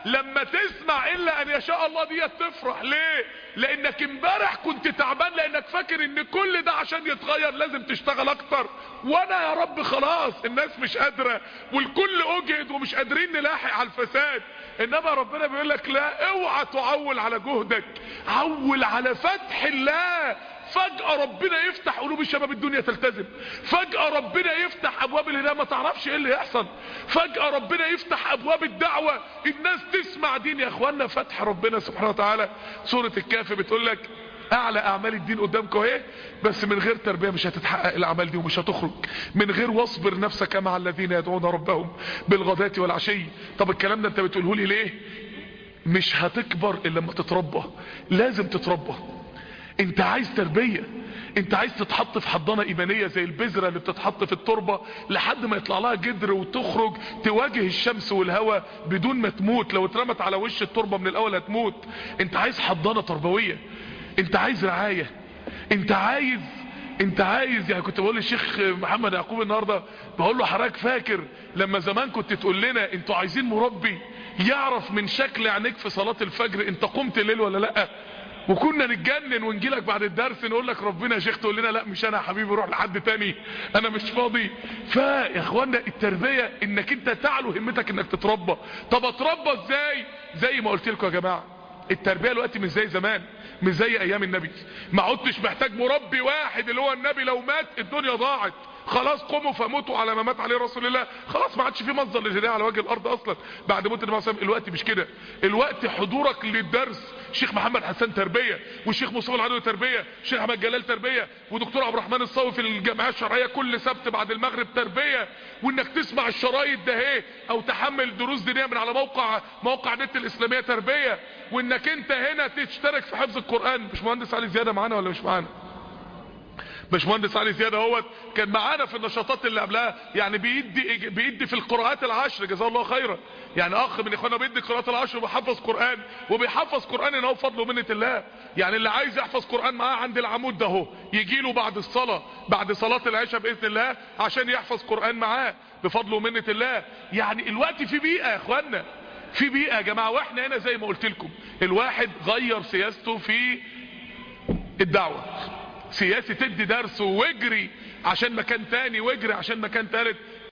لما تسمع الا ان يشاء الله دي تفرح. ليه؟ لانك امبارح كنت تعبان، لانك فاكر ان كل ده عشان يتغير لازم تشتغل اكتر، وانا يا رب خلاص الناس مش قادرة والكل اجهد ومش قادرين نلاحق على الفساد. انما ربنا بيقول لك لا، اوعى تعول على جهدك، عول على فتح الله. فجأة ربنا يفتح قلوب الشباب، الدنيا تلتزم. فجأة ربنا يفتح ابواب الهداية، ما تعرفش ايه اللي يحصل. فجأة ربنا يفتح ابواب الدعوة، الناس تسمع دين. يا اخوانا فتح ربنا سبحانه وتعالى. سورة الكهف بتقول لك اعلى اعمال الدين قدامكم اهي، بس من غير تربية مش هتتحقق الاعمال دي ومش هتخرج. من غير واصبر نفسك مع الذين يدعون ربهم بالغداة والعشي. طب الكلام ده انت بتقوله لي ليه؟ مش هتكبر الا لما تتربى. لازم تتربى. انت عايز تربية، انت عايز تتحط في حضانة ايمانية زي البذرة اللي بتتحط في التربة لحد ما يطلع لها جدر وتخرج تواجه الشمس والهواء بدون ما تموت. لو اترمت على وش التربة من الاول هتموت. انت عايز حضانة تربوية، انت عايز رعاية، انت عايز يعني. كنت بقول للشيخ محمد يعقوب النهاردة، بقول له حضرتك فاكر لما زمان كنت تقول لنا انتوا عايزين مربي يعرف من شكل عينيك في صلاة الفجر انت قمت الليل ولا لا؟ وكنا نتجنن ونجيلك بعد الدرس نقول لك ربنا يا شيخ، تقول لنا لا مش انا يا حبيبي، روح لحد تاني انا مش فاضي. فيا اخوانا التربية انك انت تعلو همتك انك تتربى. طب اتربى ازاي؟ زي ما قلت لكم يا جماعة، التربية دلوقتي مش زي زمان، مش زي ايام النبي. ما عدتش محتاج مربي واحد اللي هو النبي، لو مات الدنيا ضاعت خلاص. قوموا فموتوا على ما مات عليه رسول الله. خلاص ما عادش في مصدر للهدايه على وجه الارض اصلا بعد موت النبي صلى الله عليه وسلم. الوقت مش كده. الوقت حضورك للدرس، الشيخ محمد حسان تربيه، والشيخ مصطفى العدوي تربيه، الشيخ احمد جلال تربيه، ودكتور عبد الرحمن الصاوي في الجمعيه الشرعيه كل سبت بعد المغرب تربيه. وانك تسمع الشرايط ده ايه او تحمل دروس دينيه من على موقع نت الاسلاميه تربيه. وانك انت هنا تشترك في حفظ القران. مش مهندس علي زياده معانا ولا مش معانا؟ باشمهندس علي زياده هو كان معانا في النشاطات اللي قبلها، يعني بيدي في القراءات العشر جزاه الله خيرا. يعني اخ من اخوانا بيدي القراءات العشر وبيحفظ قران، وبيحفظ قران ان هو بفضل ومنه الله. يعني اللي عايز يحفظ قران معاه عند العمود ده اهو، يجي له بعد الصلاه بعد صلاه العشاء باذن الله عشان يحفظ قران معاه بفضل ومنه الله. يعني الوقت في بيئه يا اخوانا، في بيئه يا جماعه. واحنا هنا زي ما قلت لكم الواحد غير سياسته في الدعوه. سياسي تدي درس واجري عشان مكان تاني، واجري عشان مكان تالت.